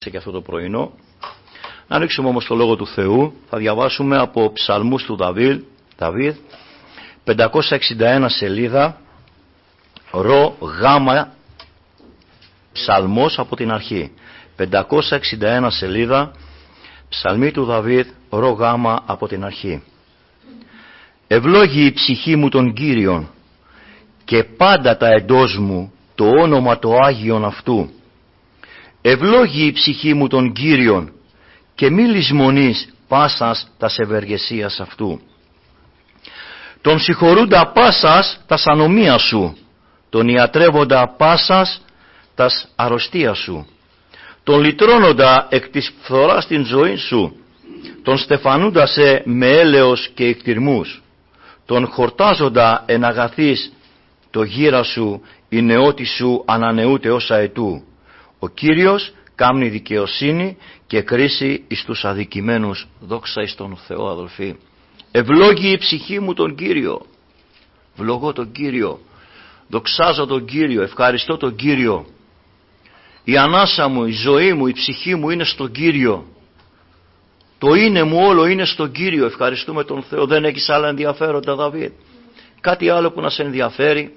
και αυτό το πρωινό. Να ανοίξουμε όμως το Λόγο του Θεού. Θα διαβάσουμε από ψαλμούς του Δαβίδ, 561 σελίδα, ρο γάμα ψαλμός από την αρχή. 561 σελίδα, ψαλμή του Δαβίδ, ρο γάμα από την αρχή. Ευλόγη η ψυχή μου τον Κύριον και πάντα τα εντός μου το όνομα το Άγιον αυτού. Ευλόγη η ψυχή μου τον Κύριον και μη λησμονείς πάσας τας ευεργεσίας αυτού. Τον συγχωρούντα πάσας τας ανομία σου, τον ιατρεύοντα πάσας τας αρρωστίας σου, τον λυτρώνοντα εκ της φθοράς την ζωή σου, τον στεφανούντα σε με έλεος και εκτιρμούς, τον χορτάζοντα εν αγαθής το γύρα σου, η νεότη σου ανανεούται ως αετού. Ο Κύριος κάμνει δικαιοσύνη και κρίση εις τους αδικημένους. Δόξα εις τον Θεό, αδελφοί. Ευλόγη η ψυχή μου τον Κύριο. Βλογώ τον Κύριο. Δοξάζω τον Κύριο. Ευχαριστώ τον Κύριο. Η ανάσα μου, η ζωή μου, η ψυχή μου είναι στον Κύριο. Το είναι μου όλο είναι στον Κύριο. Ευχαριστούμε τον Θεό. Δεν έχεις άλλα ενδιαφέροντα, Δαβίδ? Κάτι άλλο που να σε ενδιαφέρει?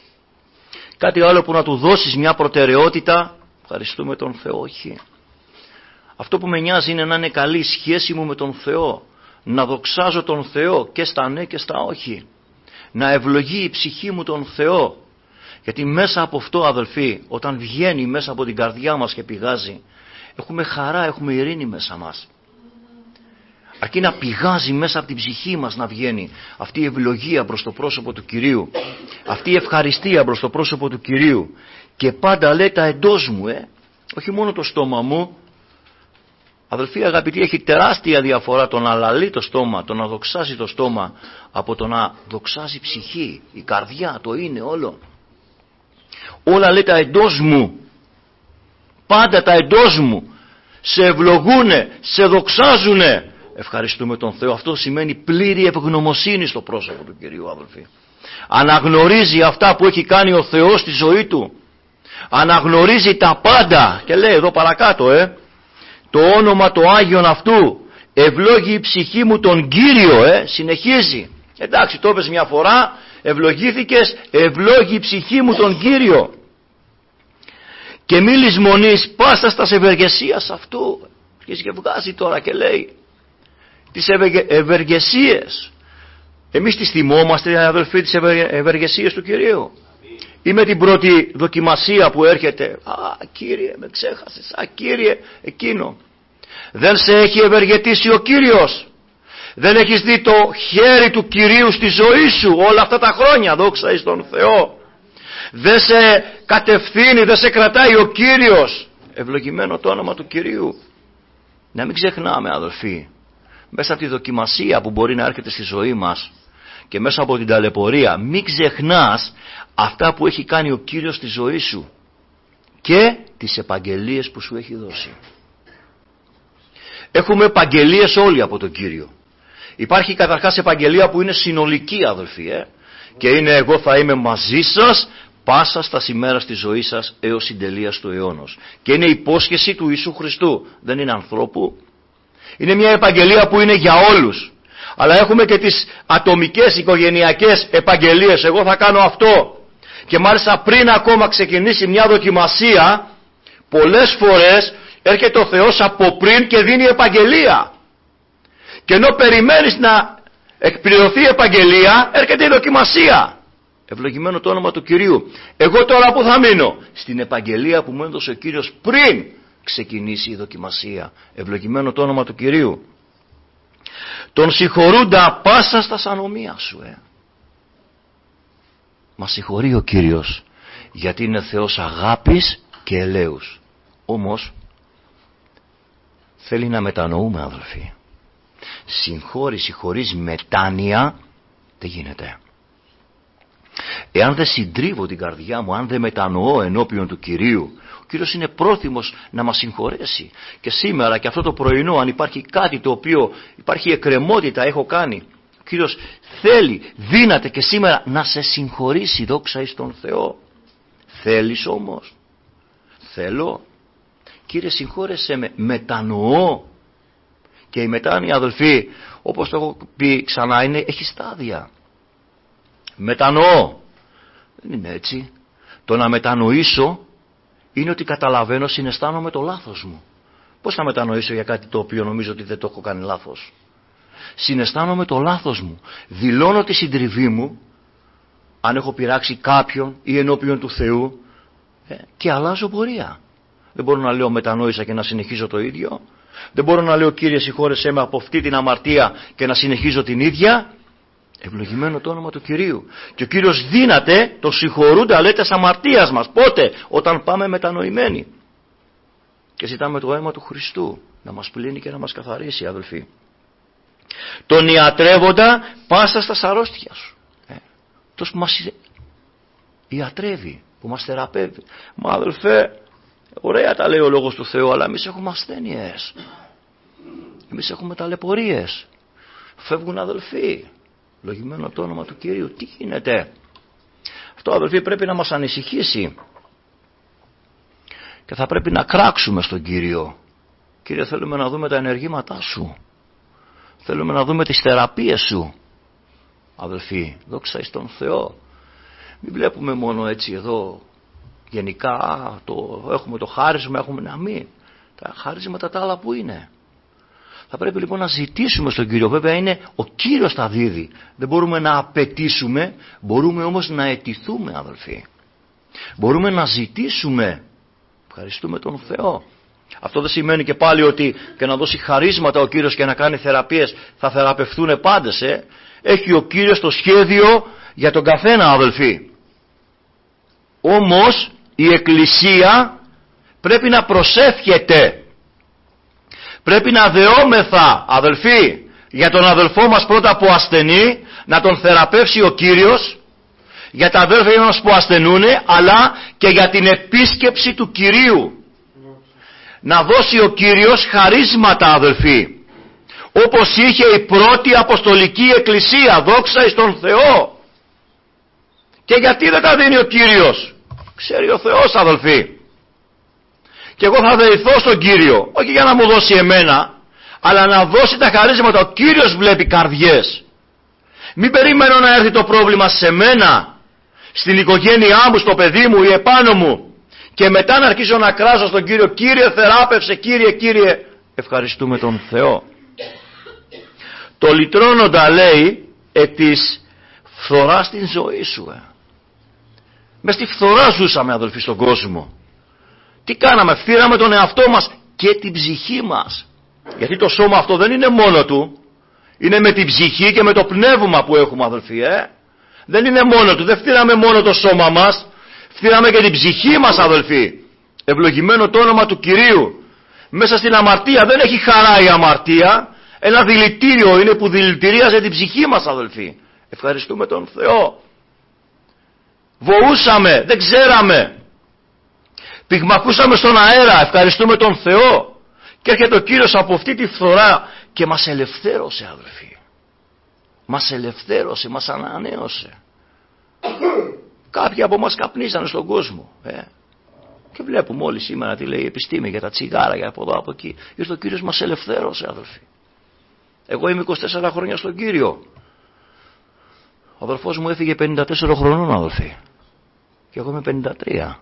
Κάτι άλλο που να του δώσεις μια προτεραιότητα? Ευχαριστούμε τον Θεό. Όχι. Αυτό που με νοιάζει είναι να είναι καλή η σχέση μου με τον Θεό. Να δοξάζω τον Θεό και στα ναι και στα όχι. Να ευλογεί η ψυχή μου τον Θεό. Γιατί μέσα από αυτό, αδελφοί, όταν βγαίνει μέσα από την καρδιά μας και πηγάζει, έχουμε χαρά, έχουμε ειρήνη μέσα μας. Αρκεί να πηγάζει μέσα από την ψυχή μας, να βγαίνει αυτή η ευλογία προς το πρόσωπο του Κυρίου, αυτή η ευχαριστία προς το πρόσωπο του Κυρίου. Και πάντα λέει τα εντός μου, όχι μόνο το στόμα μου. Αδελφοί αγαπητοί, έχει τεράστια διαφορά το να λαλεί το στόμα, το να δοξάζει το στόμα, από το να δοξάζει η ψυχή, η καρδιά, το είναι όλο. Όλα λέει τα εντός μου, πάντα τα εντός μου, σε ευλογούνε, σε δοξάζουνε. Ευχαριστούμε τον Θεό. Αυτό σημαίνει πλήρη ευγνωμοσύνη στο πρόσωπο του Κυρίου, αδελφοί. Αναγνωρίζει αυτά που έχει κάνει ο Θεός στη ζωή του. Αναγνωρίζει τα πάντα. Και λέει εδώ παρακάτω, το όνομα το Άγιον αυτού. Ευλόγη η ψυχή μου τον Κύριο, συνεχίζει. Εντάξει, το είπες μια φορά, ευλογήθηκες, ευλόγη η ψυχή μου τον Κύριο. Και μη λησμονείς πάσα στας ευεργεσίας αυτού. Και βγάζει τώρα και λέει τις ευεργεσίες. Εμείς τις θυμόμαστε, αδελφοί, τις ευεργεσίες του Κυρίου? Ή με την πρώτη δοκιμασία που έρχεται, Κύριε με ξέχασες, Κύριε εκείνο? Δεν σε έχει ευεργετήσει ο Κύριος? Δεν έχεις δει το χέρι του Κυρίου στη ζωή σου όλα αυτά τα χρόνια? Δόξα εις τον Θεό. Δεν σε κατευθύνει, δεν σε κρατάει ο Κύριος? Ευλογημένο το όνομα του Κυρίου. Να μην ξεχνάμε, αδελφοί, μέσα από τη δοκιμασία που μπορεί να έρχεται στη ζωή μας και μέσα από την ταλαιπωρία, μην ξεχνάς αυτά που έχει κάνει ο Κύριος στη ζωή σου και τις επαγγελίες που σου έχει δώσει. Έχουμε επαγγελίες όλοι από τον Κύριο. Υπάρχει καταρχάς επαγγελία που είναι συνολική, αδελφοί, και είναι εγώ θα είμαι μαζί σας πάσα στα ημέρας της ζωής σας έως συντελείας του αιώνος. Και είναι υπόσχεση του Ιησού Χριστού, δεν είναι ανθρώπου. Είναι μια επαγγελία που είναι για όλους. Αλλά έχουμε και τις ατομικές οικογενειακές επαγγελίες. Εγώ θα κάνω αυτό. Και μάλιστα πριν ακόμα ξεκινήσει μια δοκιμασία, πολλές φορές έρχεται ο Θεός από πριν και δίνει επαγγελία. Και ενώ περιμένεις να εκπληρωθεί η επαγγελία, έρχεται η δοκιμασία. Ευλογημένο το όνομα του Κυρίου. Εγώ τώρα που θα μείνω? Στην επαγγελία που μου έδωσε ο Κύριος πριν ξεκινήσει η δοκιμασία. Ευλογημένο το όνομα του Κυρίου. Τον συγχωρούντα πάσα στα ανομία σου. Μας συγχωρεί ο Κύριος γιατί είναι Θεός αγάπης και ελέους. Όμως θέλει να μετανοούμε, αδελφοί. Συγχώρηση χωρίς μετάνοια δεν γίνεται. Εάν δεν συντρίβω την καρδιά μου, αν δεν μετανοώ ενώπιον του Κυρίου, ο Κύριος είναι πρόθυμος να μας συγχωρέσει. Και σήμερα και αυτό το πρωινό, αν υπάρχει κάτι το οποίο υπάρχει εκκρεμότητα, έχω κάνει, ο Κύριος θέλει, δύναται και σήμερα να σε συγχωρήσει. Δόξα εις τον Θεό. Θέλεις όμως? Θέλω. Κύριε συγχώρεσέ με, μετανοώ. Και η μετάνοια, αδελφοί, όπως το έχω πει ξανά, έχει στάδια. Μετανοώ. Δεν είναι έτσι. Το να μετανοήσω είναι ότι καταλαβαίνω, συναισθάνομαι το λάθος μου. Πώς θα μετανοήσω για κάτι το οποίο νομίζω ότι δεν το έχω κάνει λάθος? Συναισθάνομαι το λάθος μου. Δηλώνω τη συντριβή μου, αν έχω πειράξει κάποιον ή ενώπιον του Θεού, και αλλάζω πορεία. Δεν μπορώ να λέω μετανόησα και να συνεχίζω το ίδιο. Δεν μπορώ να λέω Κύριε συγχώρεσέ με από αυτή την αμαρτία και να συνεχίζω την ίδια. Ευλογημένο το όνομα του Κυρίου. Και ο Κύριος δύναται το συγχωρούνται αλέτες αμαρτίας μας. Πότε? Όταν πάμε μετανοημένοι και ζητάμε το αίμα του Χριστού να μας πλύνει και να μας καθαρίσει, αδελφοί. Τον ιατρεύοντα πάσα στα αρρώστια σου. Αυτός που μας ιατρεύει, που μας θεραπεύει. Μα αδελφέ, ωραία τα λέει ο Λόγος του Θεού, αλλά εμείς έχουμε ασθένειες, εμείς έχουμε ταλαιπωρίες, φεύγουν αδελφοί. Λογημένο το όνομα του Κυρίου. Τι γίνεται? Αυτό, αδελφοί, πρέπει να μας ανησυχήσει και θα πρέπει να κράξουμε στον Κύριο. Κύριε, θέλουμε να δούμε τα ενεργήματά σου, θέλουμε να δούμε τις θεραπείες σου, αδελφοί. Δόξα εις τον Θεό. Μην βλέπουμε μόνο έτσι εδώ γενικά, έχουμε το χάρισμα, έχουμε να μην. Τα χάρισματα τα άλλα που είναι. Θα πρέπει λοιπόν να ζητήσουμε στον Κύριο. Βέβαια είναι ο Κύριος τα δίδει. Δεν μπορούμε να απαιτήσουμε, μπορούμε όμως να αιτηθούμε, αδελφοί. Μπορούμε να ζητήσουμε. Ευχαριστούμε τον Θεό. Αυτό δεν σημαίνει και πάλι ότι και να δώσει χαρίσματα ο Κύριος και να κάνει θεραπείες θα θεραπευτούν πάντες. Έχει ο Κύριος το σχέδιο για τον καθένα, αδελφοί. Όμως η Εκκλησία πρέπει να προσεύχεται. Πρέπει να δεόμεθα, αδελφοί, για τον αδελφό μας πρώτα που ασθενεί, να τον θεραπεύσει ο Κύριος, για τα αδέλφια μας που ασθενούν, αλλά και για την επίσκεψη του Κυρίου. Να δώσει ο Κύριος χαρίσματα, αδελφοί, όπως είχε η πρώτη Αποστολική Εκκλησία. Δόξα εις τον Θεό. Και γιατί δεν τα δίνει ο Κύριος? Ξέρει ο Θεός, αδελφοί. Και εγώ θα δεηθώ στον Κύριο, όχι για να μου δώσει εμένα, αλλά να δώσει τα χαρίσματα. Ο Κύριος βλέπει καρδιές. Μην περιμένω να έρθει το πρόβλημα σε μένα, στην οικογένειά μου, στο παιδί μου ή επάνω μου, και μετά να αρχίσω να κράζω στον Κύριο, Κύριε θεράπευσε, Κύριε. Ευχαριστούμε τον Θεό. Το λυτρώνοντα, λέει, εκ της φθοράς στην ζωή σου. Μες στη φθορά ζούσαμε, αδελφοί, στον κόσμο. Τι κάναμε? Φθήραμε τον εαυτό μας και την ψυχή μας. Γιατί το σώμα αυτό δεν είναι μόνο του. Είναι με την ψυχή και με το πνεύμα που έχουμε, αδελφοί. Δεν είναι μόνο του. Δεν φθήραμε μόνο το σώμα μας. Φθήραμε και την ψυχή μας, αδελφοί. Ευλογημένο το όνομα του Κυρίου. Μέσα στην αμαρτία δεν έχει χαρά η αμαρτία. Ένα δηλητήριο είναι που δηλητηρίαζε την ψυχή μας, αδελφοί. Ευχαριστούμε τον Θεό. Βοούσαμε, δεν ξέραμε. Πυγμαχούσαμε στον αέρα, ευχαριστούμε τον Θεό. Και έρχεται ο Κύριος από αυτή τη φθορά και μας ελευθέρωσε, αδελφοί. Μας ελευθέρωσε, μας ανανέωσε. Κάποιοι από μας καπνίζανε στον κόσμο. Και βλέπουμε όλοι σήμερα τι λέει η επιστήμη για τα τσιγάρα, για από εδώ από εκεί. Ήρθε ο Κύριος, μας ελευθέρωσε, αδελφοί. Εγώ είμαι 24 χρόνια στον Κύριο. Ο αδελφός μου έφυγε 54 χρονών, αδελφοί. Και εγώ είμαι 53.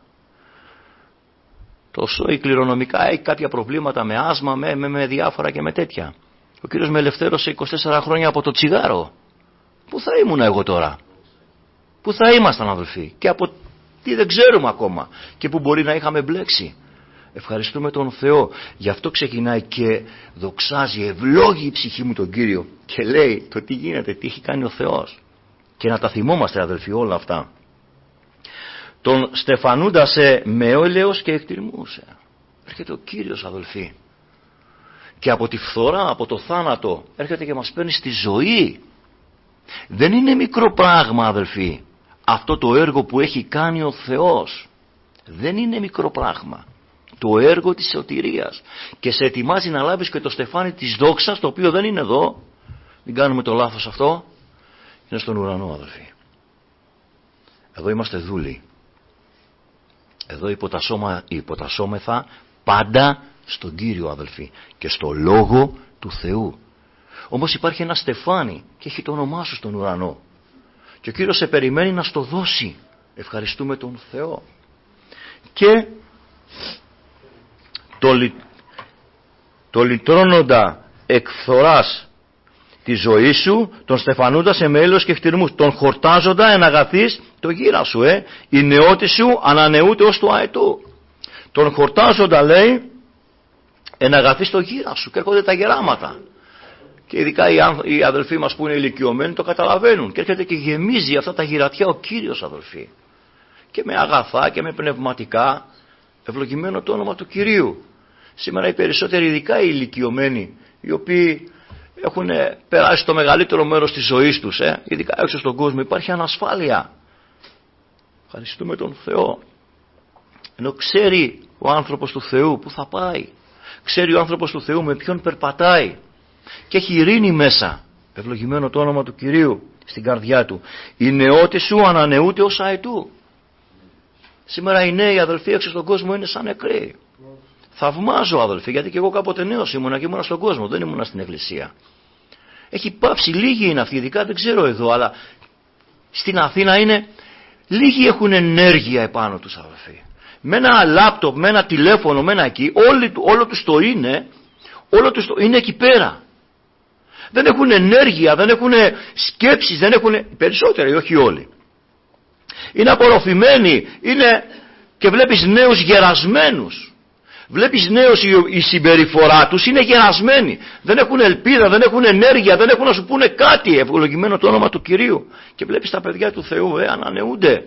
Το σώει κληρονομικά έχει κάποια προβλήματα με άσμα, με διάφορα και με τέτοια. Ο Κύριος με ελευθέρωσε 24 χρόνια από το τσιγάρο. Πού θα ήμουν εγώ τώρα? Πού θα ήμασταν, αδελφοί? Και από τι δεν ξέρουμε ακόμα. Και που μπορεί να είχαμε μπλέξει. Ευχαριστούμε τον Θεό. Γι' αυτό ξεκινάει και δοξάζει, ευλόγει η ψυχή μου τον Κύριο. Και λέει το τι γίνεται, τι έχει κάνει ο Θεός. Και να τα θυμόμαστε, αδελφοί, όλα αυτά. Τον στεφανούντασε με έλεος και εκτιμούσε. Έρχεται ο Κύριος, αδελφοί. Και από τη φθορά, από το θάνατο, έρχεται και μας παίρνει στη ζωή. Δεν είναι μικρό πράγμα, αδελφοί. Αυτό το έργο που έχει κάνει ο Θεός. Δεν είναι μικρό πράγμα. Το έργο της σωτηρίας. Και σε ετοιμάζει να λάβεις και το στεφάνι της δόξας, το οποίο δεν είναι εδώ. Μην κάνουμε το λάθος αυτό. Είναι στον ουρανό, αδελφοί. Εδώ είμαστε δούλοι. Εδώ υποτασσόμεθα πάντα στον Κύριο, αδελφοί, και στο Λόγο του Θεού. Όμως υπάρχει ένα στεφάνι και έχει το όνομά σου στον ουρανό και ο Κύριος σε περιμένει να στο δώσει. Ευχαριστούμε τον Θεό. Και το λυτρώνοντα εκφθοράς τη ζωή σου, τον στεφανούντα σε μέλος και χτυρμούς, τον χορτάζοντα εν αγαθείς το γύρα σου, η νεότη σου ανανεούται ως του αετού. Τον χορτάζοντα, λέει, εν αγαθείς το γύρα σου, και έρχονται τα γεράματα. Και ειδικά οι αδελφοί μας που είναι ηλικιωμένοι το καταλαβαίνουν, και έρχεται και γεμίζει αυτά τα γυρατιά ο Κύριος, αδελφοί, και με αγαθά και με πνευματικά. Ευλογημένο το όνομα του Κυρίου. Σήμερα οι περισσότεροι, ειδικά οι ηλικιωμένοι, οι οποίοι έχουν περάσει το μεγαλύτερο μέρος της ζωής τους, ειδικά έξω στον κόσμο, υπάρχει ανασφάλεια. Ευχαριστούμε τον Θεό. Ενώ ξέρει ο άνθρωπος του Θεού που θα πάει, ξέρει ο άνθρωπος του Θεού με ποιον περπατάει και έχει ειρήνη μέσα. Ευλογημένο το όνομα του Κυρίου στην καρδιά του. Η νεότη σου ανανεούται ως αετού. Σήμερα οι νέοι αδελφοί έξω στον κόσμο είναι σαν νεκροί. Θαυμάζω, αδελφοί, γιατί και εγώ κάποτε νέος ήμουνα και ήμουνα στον κόσμο, δεν ήμουνα στην εκκλησία. Έχει πάψει, λίγοι είναι αυτοί, ειδικά δεν ξέρω εδώ, αλλά στην Αθήνα είναι, λίγοι έχουν ενέργεια επάνω τους, αδελφοί. Με ένα λάπτοπ, με ένα τηλέφωνο, με ένα εκεί, όλο τους το είναι, είναι εκεί πέρα. Δεν έχουν ενέργεια, δεν έχουν σκέψεις, δεν έχουν, περισσότεροι, όχι όλοι. Είναι απορροφημένοι, είναι, και βλέπεις νέους γερασμένους. Βλέπεις νέους, η συμπεριφορά τους είναι γερασμένη. Δεν έχουν ελπίδα, δεν έχουν ενέργεια, δεν έχουν να σου πούνε κάτι. Ευλογημένο το όνομα του Κυρίου. Και βλέπεις τα παιδιά του Θεού, ανανεούνται.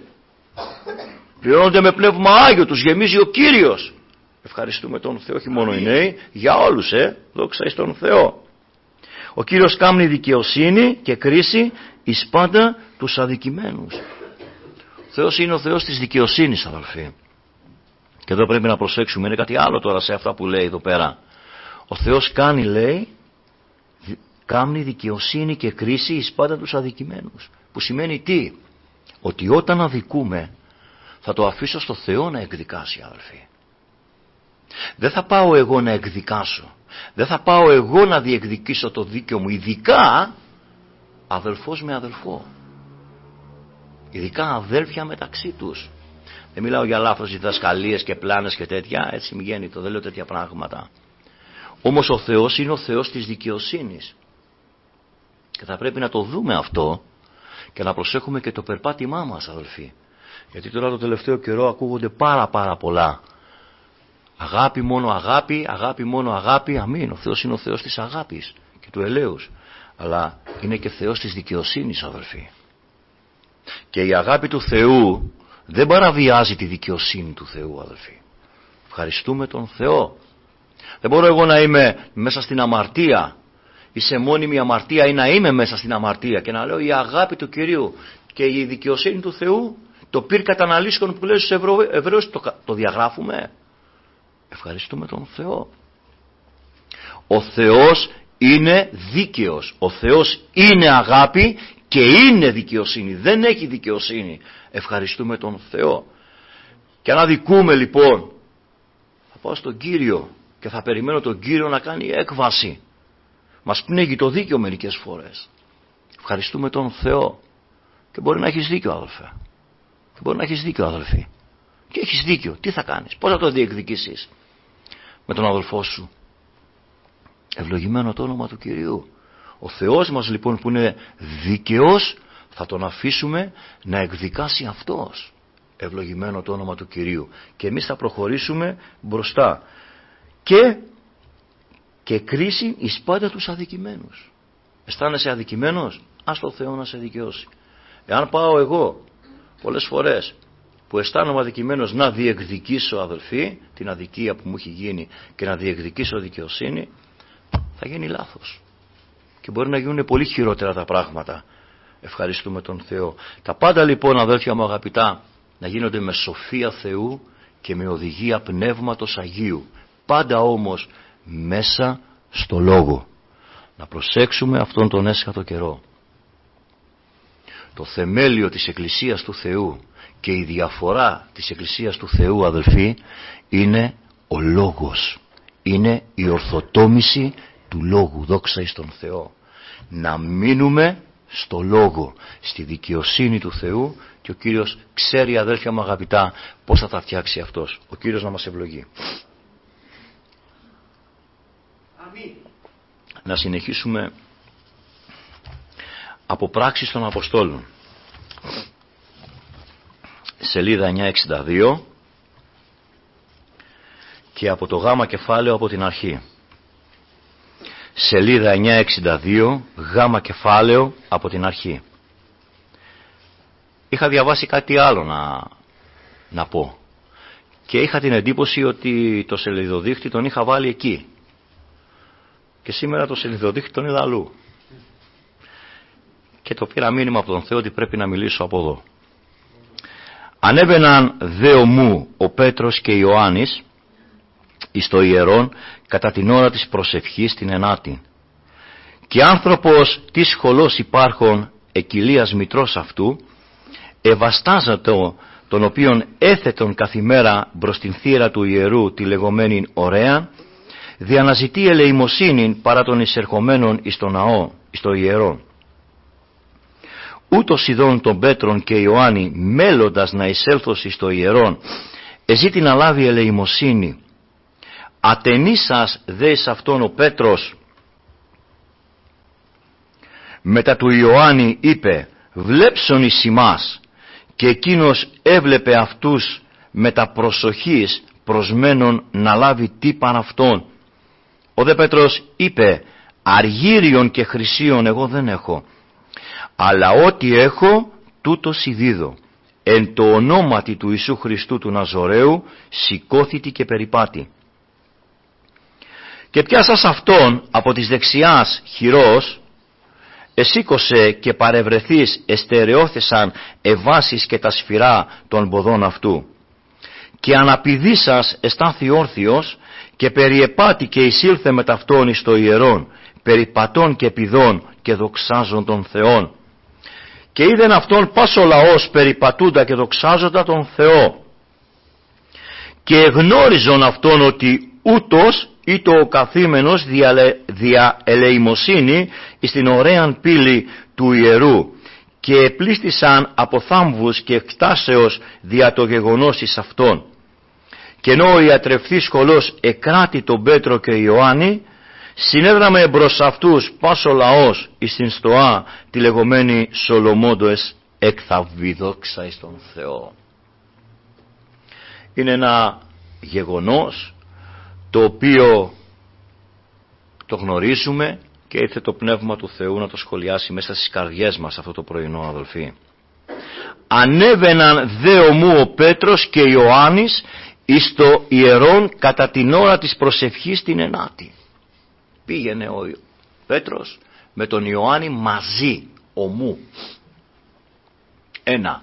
Πληρώνονται με πνεύμα Άγιο, τους γεμίζει ο Κύριος. Ευχαριστούμε τον Θεό, όχι μόνο οι νέοι, για όλους, δόξα εις τον Θεό. Ο Κύριος κάμνει δικαιοσύνη και κρίση εις πάντα τους αδικημένους. Ο Θεός είναι ο Θεός της δικαιοσύνης, αδελφοί. Και εδώ πρέπει να προσέξουμε, είναι κάτι άλλο τώρα σε αυτά που λέει εδώ πέρα. Ο Θεός κάνει, λέει, κάμνει δικαιοσύνη και κρίση εις πάντα τους αδικημένους. Που σημαίνει τι? Ότι όταν αδικούμε θα το αφήσω στο Θεό να εκδικάσει, αδελφοί. Δεν θα πάω εγώ να εκδικάσω. Δεν θα πάω εγώ να διεκδικήσω το δίκαιο μου. Ειδικά αδελφός με αδελφό. Ειδικά αδέλφια μεταξύ τους. Δεν μιλάω για λάθος διδασκαλίες και πλάνες και τέτοια. Έτσι μη γέννητο, δεν λέω τέτοια πράγματα. Όμως ο Θεός είναι ο Θεός της δικαιοσύνης. Και θα πρέπει να το δούμε αυτό και να προσέχουμε και το περπάτημά μας, αδελφοί. Γιατί τώρα το τελευταίο καιρό ακούγονται πάρα πολλά. Αγάπη μόνο αγάπη, αγάπη μόνο αγάπη. Αμήν. Ο Θεός είναι ο Θεός της αγάπης και του ελέους. Αλλά είναι και Θεός της δικαιοσύνης, αδελφοί. Και η αγάπη του Θεού δεν παραβιάζει τη δικαιοσύνη του Θεού, αδελφοί. Ευχαριστούμε τον Θεό. Δεν μπορώ εγώ να είμαι μέσα στην αμαρτία ή σε μόνιμη αμαρτία ή να είμαι μέσα στην αμαρτία και να λέω η αγάπη του Κυρίου και η δικαιοσύνη του Θεού, το πυρ καταναλύσκων που λέει στους Εβραίους, το διαγράφουμε. Ευχαριστούμε τον Θεό. Ο Θεός είναι δίκαιος. Ο Θεός είναι αγάπη και είναι δικαιοσύνη. Δεν έχει δικαιοσύνη. Ευχαριστούμε τον Θεό. Και αν αδικούμε λοιπόν, θα πάω στον Κύριο και θα περιμένω τον Κύριο να κάνει έκβαση. Μας πνίγει το δίκαιο μερικές φορές. Ευχαριστούμε τον Θεό. Και μπορεί να έχεις δίκιο, αδελφέ. Και μπορεί να έχεις δίκιο, αδελφή. Και έχεις δίκιο. Τι θα κάνεις? Πώς θα το διεκδικήσεις? Με τον αδελφό σου. Ευλογημένο το όνομα του Κυρίου. Ο Θεός μας λοιπόν που είναι δίκαιος, θα τον αφήσουμε να εκδικάσει αυτός. Ευλογημένο το όνομα του Κυρίου. Και εμείς θα προχωρήσουμε μπροστά. Και κρίση εις πάντα τους αδικημένους. Αισθάνεσαι αδικημένος? Ας το Θεό να σε δικαιώσει. Εάν πάω εγώ πολλές φορές που αισθάνομαι αδικημένος να διεκδικήσω, αδελφοί, την αδικία που μου έχει γίνει και να διεκδικήσω δικαιοσύνη, θα γίνει λάθος. Και μπορεί να γίνουν πολύ χειρότερα τα πράγματα. Ευχαριστούμε τον Θεό. Τα πάντα λοιπόν, αδέλφια μου αγαπητά, να γίνονται με σοφία Θεού και με οδηγία Πνεύματος Αγίου. Πάντα όμως μέσα στο Λόγο. Να προσέξουμε αυτόν τον έσχατο καιρό. Το θεμέλιο της Εκκλησίας του Θεού και η διαφορά της Εκκλησίας του Θεού, αδελφοί, είναι ο λόγος. Είναι η ορθοτόμηση του λόγου. Δόξα εις τον Θεό. Να μείνουμε στο λόγο, στη δικαιοσύνη του Θεού, και ο Κύριος ξέρει, αδέλφια μου αγαπητά, πώς θα τα φτιάξει αυτός. Ο Κύριος να μας ευλογεί. Αμήν. Να συνεχίσουμε από Πράξεις των Αποστόλων, σελίδα 962, και από το γάμα κεφάλαιο από την αρχή. Σελίδα 962, γάμα κεφάλαιο από την αρχή. Είχα διαβάσει κάτι άλλο να πω, και είχα την εντύπωση ότι το σελιδοδείχτη τον είχα βάλει εκεί, και σήμερα το σελιδοδείχτη τον είδα αλλού, και το πήρα μήνυμα από τον Θεό ότι πρέπει να μιλήσω από εδώ. Ανέβαιναν δε ομού ο Πέτρος και Ιωάννης εις το ιερόν κατά την ώρα της προσευχής την ενάτη, και άνθρωπος της σχολός υπάρχων εκκυλίας μητρός αυτού ευαστάζατο, τον οποίον έθετον καθημέρα μπρος την θύρα του ιερού τη λεγόμενη ωραία, διαναζητεί ελεημοσύνην παρά των εισερχομένων εις το ναό, εις το ιερό. Ούτως ειδών των Πέτρων και Ιωάννη μέλλοντας να εισέλθως εις το ιερόν, εζήτη να λάβει ελεημοσύνη. Ατενίσας δε εις αυτόν ο Πέτρος μετά του Ιωάννη είπε, βλέψον εις ημάς, και εκείνος έβλεπε αυτούς με τα προσοχής προσμένων να λάβει τύπαν αυτόν. Ο δε Πέτρος είπε, αργύριον και χρυσίον εγώ δεν έχω, αλλά ό,τι έχω τούτο σιδίδω. Εν το ονόματι του Ιησού Χριστού του Ναζωραίου σηκώθητη και περιπάτη. Και πιάσας αυτόν από της δεξιάς χειρός, εσήκωσε και παρευρεθείς εστερεώθησαν εβάσεις και τα σφυρά των ποδών αυτού. Και αναπηδήσας εστάθη όρθιος και περιεπάτη και εισήλθε με ταυτόν εις το ιερόν, περιπατών και πηδών και δοξάζων των Θεών. Και είδεν αυτόν πας ο λαός περιπατούντα και δοξάζοντα τον Θεό. Και εγνώριζον αυτόν ότι ούτως ή το ο καθήμενος δια ελεημοσύνη εις την ωραίαν πύλη του ιερού, και επλήστησαν από θάμβους και εκτάσεως δια το γεγονός εις αυτόν. Και ενώ ο ιατρευθής σχολός εκράτη τον Πέτρο και Ιωάννη, συνέδραμε μπρος αυτούς πας ο λαός εις την στοά τη λεγόμενη Σολομόντοες εκθαβή, δόξα εις τον Θεό. Είναι ένα γεγονός το οποίο το γνωρίζουμε και ήρθε το Πνεύμα του Θεού να το σχολιάσει μέσα στις καρδιές μας αυτό το πρωινό, αδελφοί. Ανέβαιναν δε ομού ο Πέτρος και Ιωάννης εις το ιερόν κατά την ώρα της προσευχής την ενάτη. Πήγαινε ο Πέτρος με τον Ιωάννη μαζί, ομού. Ένα.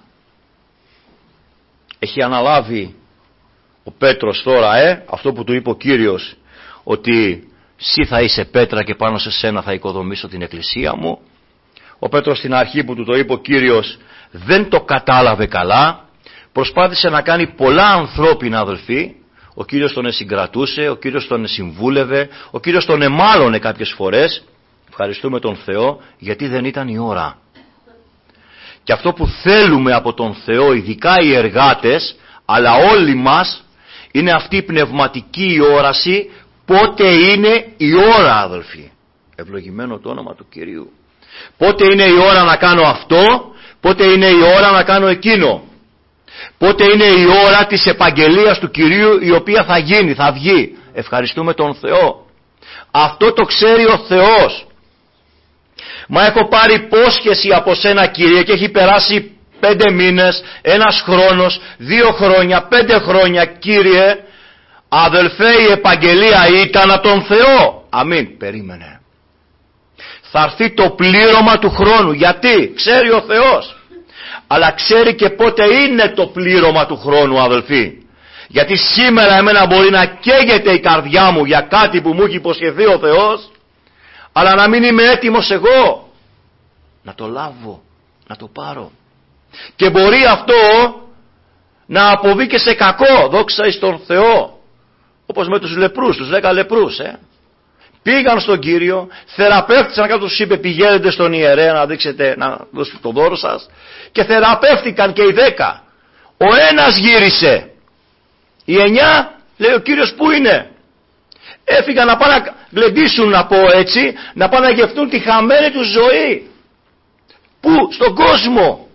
Έχει αναλάβει ο Πέτρος τώρα αυτό που του είπε ο Κύριος, ότι «Συ θα είσαι Πέτρα και πάνω σε σένα θα οικοδομήσω την εκκλησία μου». Ο Πέτρος στην αρχή που του το είπε ο Κύριος δεν το κατάλαβε καλά, προσπάθησε να κάνει πολλά ανθρώπινα, αδελφοί. Ο Κύριος τον συγκρατούσε, ο Κύριος τον συμβούλευε, ο Κύριος τον εμάλωνε κάποιες φορές. Ευχαριστούμε τον Θεό, γιατί δεν ήταν η ώρα. Και αυτό που θέλουμε από τον Θεό, ειδικά οι εργάτες, αλλά όλοι μας, είναι αυτή η πνευματική όραση. Πότε είναι η ώρα, αδελφοί? Ευλογημένο το όνομα του Κυρίου. Πότε είναι η ώρα να κάνω αυτό, πότε είναι η ώρα να κάνω εκείνο. Πότε είναι η ώρα της επαγγελίας του Κυρίου, η οποία θα γίνει, θα βγει. Ευχαριστούμε τον Θεό. Αυτό το ξέρει ο Θεός. Μα έχω πάρει υπόσχεση από σένα, Κύριε, και έχει περάσει 5 μήνες, 1 χρόνος, 2 χρόνια, 5 χρόνια, Κύριε. Αδελφέ, η επαγγελία ήταν από τον Θεό. Αμήν. Περίμενε. Θα έρθει το πλήρωμα του χρόνου. Γιατί? Ξέρει ο Θεός. Αλλά ξέρει και πότε είναι το πλήρωμα του χρόνου, αδελφοί. Γιατί σήμερα εμένα μπορεί να καίγεται η καρδιά μου για κάτι που μου έχει υποσχεθεί ο Θεός, αλλά να μην είμαι έτοιμος εγώ να το λάβω, να το πάρω. Και μπορεί αυτό να αποβεί και σε κακό, δόξα εις τον Θεό. Όπως με τους λεπρούς, τους 10 λεπρούς. Πήγαν στον Κύριο, θεραπεύτησαν, κάποιος τους είπε πηγαίνετε στον ιερέα να δείξετε, να δώσετε το δώρο σας, και θεραπεύτηκαν και οι 10. Ο ένας γύρισε. Οι 9 λέει ο Κύριος πού είναι? Έφυγαν να πάνε να γλεντήσουν, να πω έτσι, να πάνε να γευτούν τη χαμένη τους ζωή. Πού? Στον κόσμο.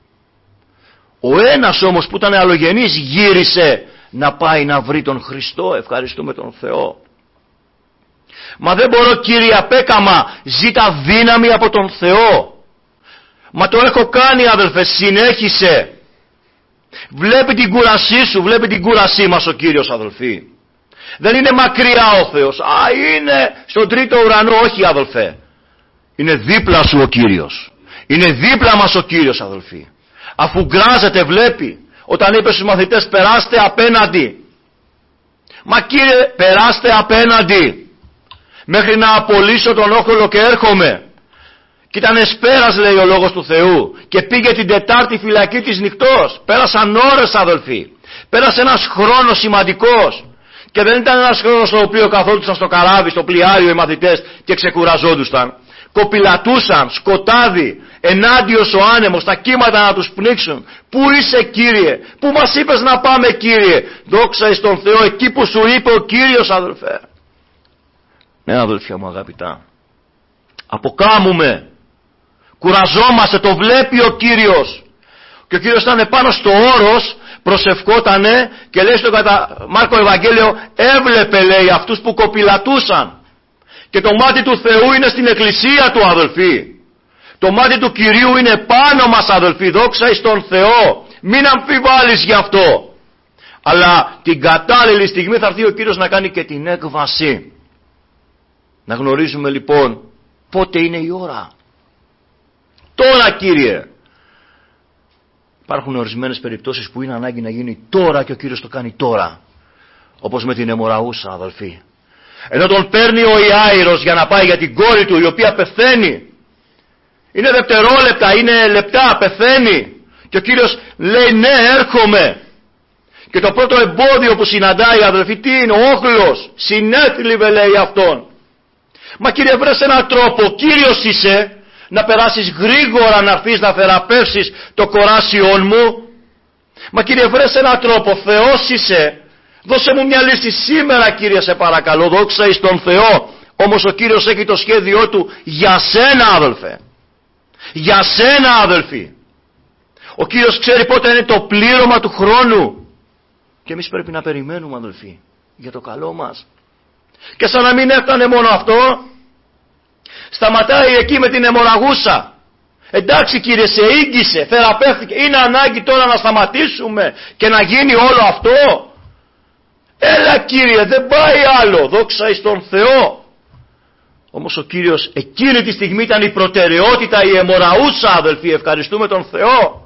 Ο ένας όμως που ήταν αλλογενής γύρισε να πάει να βρει τον Χριστό. Ευχαριστούμε τον Θεό. Μα δεν μπορώ, Κύριε, απέκαμα, ζήτα δύναμη από τον Θεό. Μα το έχω κάνει, αδελφέ, συνέχισε. Βλέπει την κούρασή σου, βλέπει την κούρασή μας ο Κύριος, αδελφοί. Δεν είναι μακριά ο Θεός. Είναι στον τρίτο ουρανό. Όχι, αδελφέ. Είναι δίπλα σου ο Κύριος. Είναι δίπλα μας ο Κύριος, αδελφοί. Αφού γκράζεται, βλέπει. Όταν είπε στους μαθητές περάστε απέναντι. Μα Κύριε, περάστε απέναντι. Μέχρι να απολύσω τον όχολο και έρχομαι. Και ήταν εσπέρας, λέει ο λόγος του Θεού. Και πήγε την Τετάρτη φυλακή της νυχτός. Πέρασαν ώρες, αδελφοί. Πέρασε ένας χρόνος σημαντικός. Και δεν ήταν ένας χρόνος στο οποίο καθόντουσαν στο καράβι, στο πλοιάριο οι μαθητές και ξεκουραζόντουσαν. Κοπηλατούσαν, σκοτάδι, ενάντιος ο άνεμος, τα κύματα να τους πνίξουν. Πού είσαι, Κύριε? Πού μας είπες να πάμε, Κύριε? Δόξα εις τον Θεό, εκεί που σου είπε ο Κύριος, αδελφέ. Ναι, αδελφιά μου αγαπητά. Αποκάμουμε. Κουραζόμαστε, το βλέπει ο Κύριος. Και ο Κύριος ήταν πάνω στο όρος, προσευχότανε και λέει στο κατά Μάρκο Ευαγγέλιο, έβλεπε, λέει, αυτούς που κοπηλατούσαν. Και το μάτι του Θεού είναι στην εκκλησία του, αδελφοί. Το μάτι του Κυρίου είναι πάνω μας, αδελφοί. Δόξα εις τον Θεό. Μην αμφιβάλλεις γι' αυτό. Αλλά την κατάλληλη στιγμή θα έρθει ο Κύριος να κάνει και την έκβαση. Να γνωρίζουμε λοιπόν πότε είναι η ώρα. Τώρα, Κύριε. Υπάρχουν ορισμένες περιπτώσεις που είναι ανάγκη να γίνει τώρα και ο Κύριος το κάνει τώρα. Όπως με την αιμορραούσα, αδελφοί. Ενώ τον παίρνει ο Ιάειρος για να πάει για την κόρη του, η οποία πεθαίνει. Είναι δευτερόλεπτα, είναι λεπτά, πεθαίνει. Και ο Κύριος λέει ναι, έρχομαι. Και το πρώτο εμπόδιο που συναντάει, αδελφοί, τι είναι? Ο όχλος. Συνέθλιβε, λέει αυτόν. Μα Κύριε, βρες έναν τρόπο, Κύριος είσαι, να περάσεις γρήγορα, να έρθεις να θεραπεύσεις το κοράσιόν μου. Μα Κύριε, βρες έναν τρόπο, Θεός είσαι. Δώσε μου μια λύση σήμερα, Κύριε, σε παρακαλώ. Δόξα εις τον Θεό. Όμως ο Κύριος έχει το σχέδιό του για σένα, αδελφέ. Για σένα, αδελφοί. Ο Κύριος ξέρει πότε είναι το πλήρωμα του χρόνου. Και εμείς πρέπει να περιμένουμε, αδελφοί, για το καλό μας. Και σαν να μην έφτανε μόνο αυτό, σταματάει εκεί με την αιμορραγούσα. Εντάξει, Κύριε, σε ήγγισε, θεραπεύτηκε. Είναι ανάγκη τώρα να σταματήσουμε και να γίνει όλο αυτό? Έλα, Κύριε, δεν πάει άλλο. Δόξα εις τον Θεό. Όμως ο Κύριος εκείνη τη στιγμή ήταν η προτεραιότητα, η αιμορραούσα, αδελφοί. Ευχαριστούμε τον Θεό.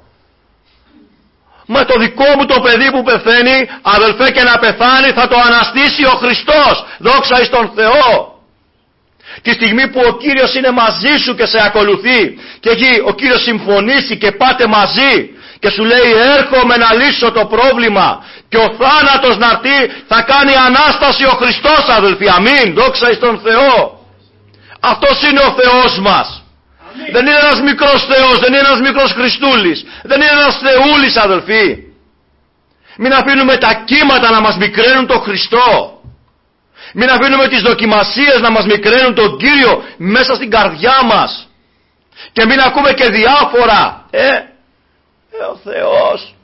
Μα το δικό μου το παιδί που πεθαίνει, αδελφέ, και να πεθάνει, θα το αναστήσει ο Χριστός. Δόξα εις τον Θεό. Τη στιγμή που ο Κύριος είναι μαζί σου και σε ακολουθεί και έχει ο Κύριος συμφωνήσει και πάτε μαζί και σου λέει έρχομαι να λύσω το πρόβλημα και ο θάνατος να έρθει, θα κάνει Ανάσταση ο Χριστός, αδελφοί. Αμήν. Δόξα εις τον Θεό. Αυτός είναι ο Θεός μας. Αμήν. Δεν είναι ένας μικρός Θεός, δεν είναι ένας μικρός Χριστούλης, δεν είναι ένας Θεούλης, αδελφοί. Μην αφήνουμε τα κύματα να μας μικραίνουν τον Χριστό. Μην αφήνουμε τις δοκιμασίες να μας μικραίνουν τον Κύριο μέσα στην καρδιά μας. Και μην ακούμε και διάφορα. Ο Θεός.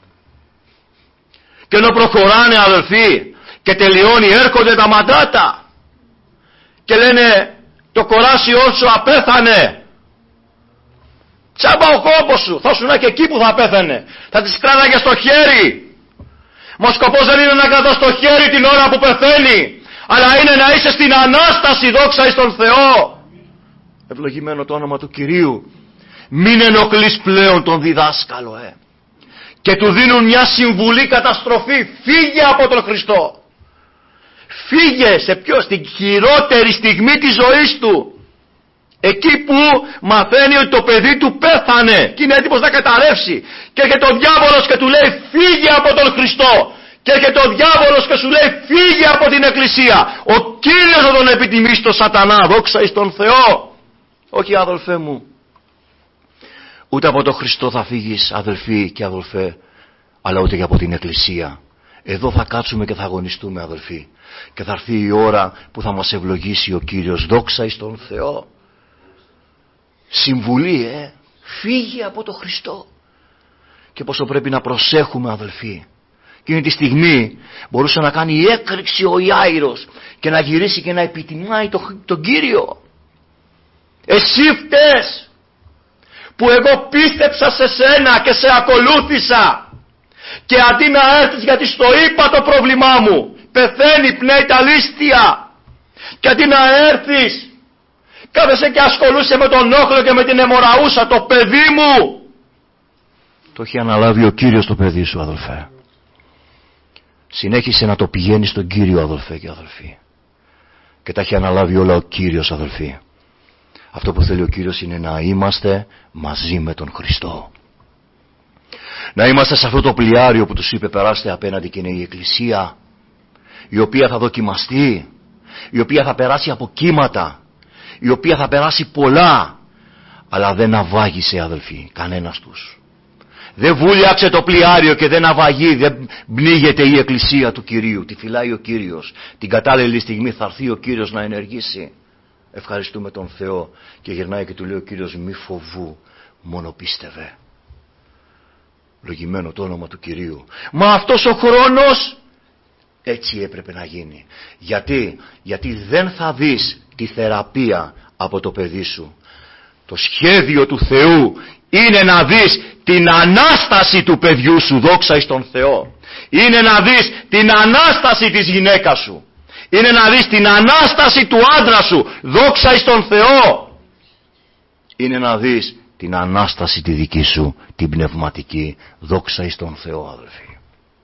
Και ενώ προχωράνε, αδελφοί, και τελειώνει, έρχονται τα μαντάτα. Και λένε το κοράσιό σου απέθανε. Τσάμπα ο κόπος σου. Θα σου να και εκεί που θα πέθανε. Θα τις κράταγε στο χέρι. Μα ο σκοπός δεν είναι να κρατάς στο χέρι την ώρα που πεθαίνει, αλλά είναι να είσαι στην Ανάσταση. Δόξα εις τον Θεό. Ευλογημένο το όνομα του Κυρίου. Μην ενοχλείς πλέον τον διδάσκαλο, Και του δίνουν μια συμβουλή καταστροφή. Φύγε από τον Χριστό. Φύγε σε ποιο? Στην χειρότερη στιγμή της ζωής του. Εκεί που μαθαίνει ότι το παιδί του πέθανε και είναι έτοιμος να καταρρεύσει. Και έρχεται ο διάβολος και του λέει φύγε από τον Χριστό. Και έρχεται ο διάβολος και σου λέει φύγε από την εκκλησία. Ο Κύριος θα τον επιτιμήσει τον σατανά. Δόξα εις τον Θεό. Όχι αδελφέ μου. Ούτε από τον Χριστό θα φύγεις αδελφοί και αδελφέ, αλλά ούτε και από την εκκλησία. Εδώ θα κάτσουμε και θα αγωνιστούμε αδελφοί. Και θα έρθει η ώρα που θα μας ευλογήσει ο Κύριος. Δόξα εις τον Θεό. Συμβουλή φύγε από τον Χριστό. Και πόσο πρέπει να προσέχουμε αδελφοί. Εκείνη τη στιγμή μπορούσε να κάνει έκρηξη ο Ιάηρος και να γυρίσει και να επιτιμάει τον Κύριο. Εσύ φταίς που εγώ πίστεψα σε σένα και σε ακολούθησα, και αντί να έρθεις, γιατί στο είπα το πρόβλημά μου, πεθαίνει, πνέει τα λίστια, και αντί να έρθεις κάθεσαι και ασχολούσε με τον όχλο και με την αιμοραούσα, το παιδί μου. Το έχει αναλάβει ο Κύριος το παιδί σου αδελφέ. Συνέχισε να το πηγαίνει στον Κύριο αδελφέ και αδελφοί. Και τα έχει αναλάβει όλα ο Κύριος αδελφοί. Αυτό που θέλει ο Κύριος είναι να είμαστε μαζί με τον Χριστό. Να είμαστε σε αυτό το πλοιάριο που τους είπε περάστε απέναντι, και είναι η Εκκλησία, η οποία θα δοκιμαστεί, η οποία θα περάσει από κύματα, η οποία θα περάσει πολλά, αλλά δεν αβάγισε αδελφοί κανένας τους. Δεν βούλιαξε το πλοιάριο και δεν αβαγεί, δεν πνίγεται η Εκκλησία του Κυρίου. Τη φυλάει ο Κύριος. Την κατάλληλη στιγμή θα έρθει ο Κύριος να ενεργήσει. Ευχαριστούμε τον Θεό. Και γυρνάει και του λέει ο Κύριος μη φοβού, μόνο πίστευε. Λογημένο το όνομα του Κυρίου. Μα αυτός ο χρόνος έτσι έπρεπε να γίνει. Γιατί δεν θα δεις τη θεραπεία από το παιδί σου. Το σχέδιο του Θεού είναι να δεις την Ανάσταση του παιδιού σου. Δόξα εις τον Θεό. Είναι να δεις την Ανάσταση της γυναίκας σου. Είναι να δεις την Ανάσταση του άντρα σου. Δόξα εις τον Θεό. Είναι να δεις την Ανάσταση τη δική σου, την πνευματική. Δόξα εις τον Θεό αδελφοί.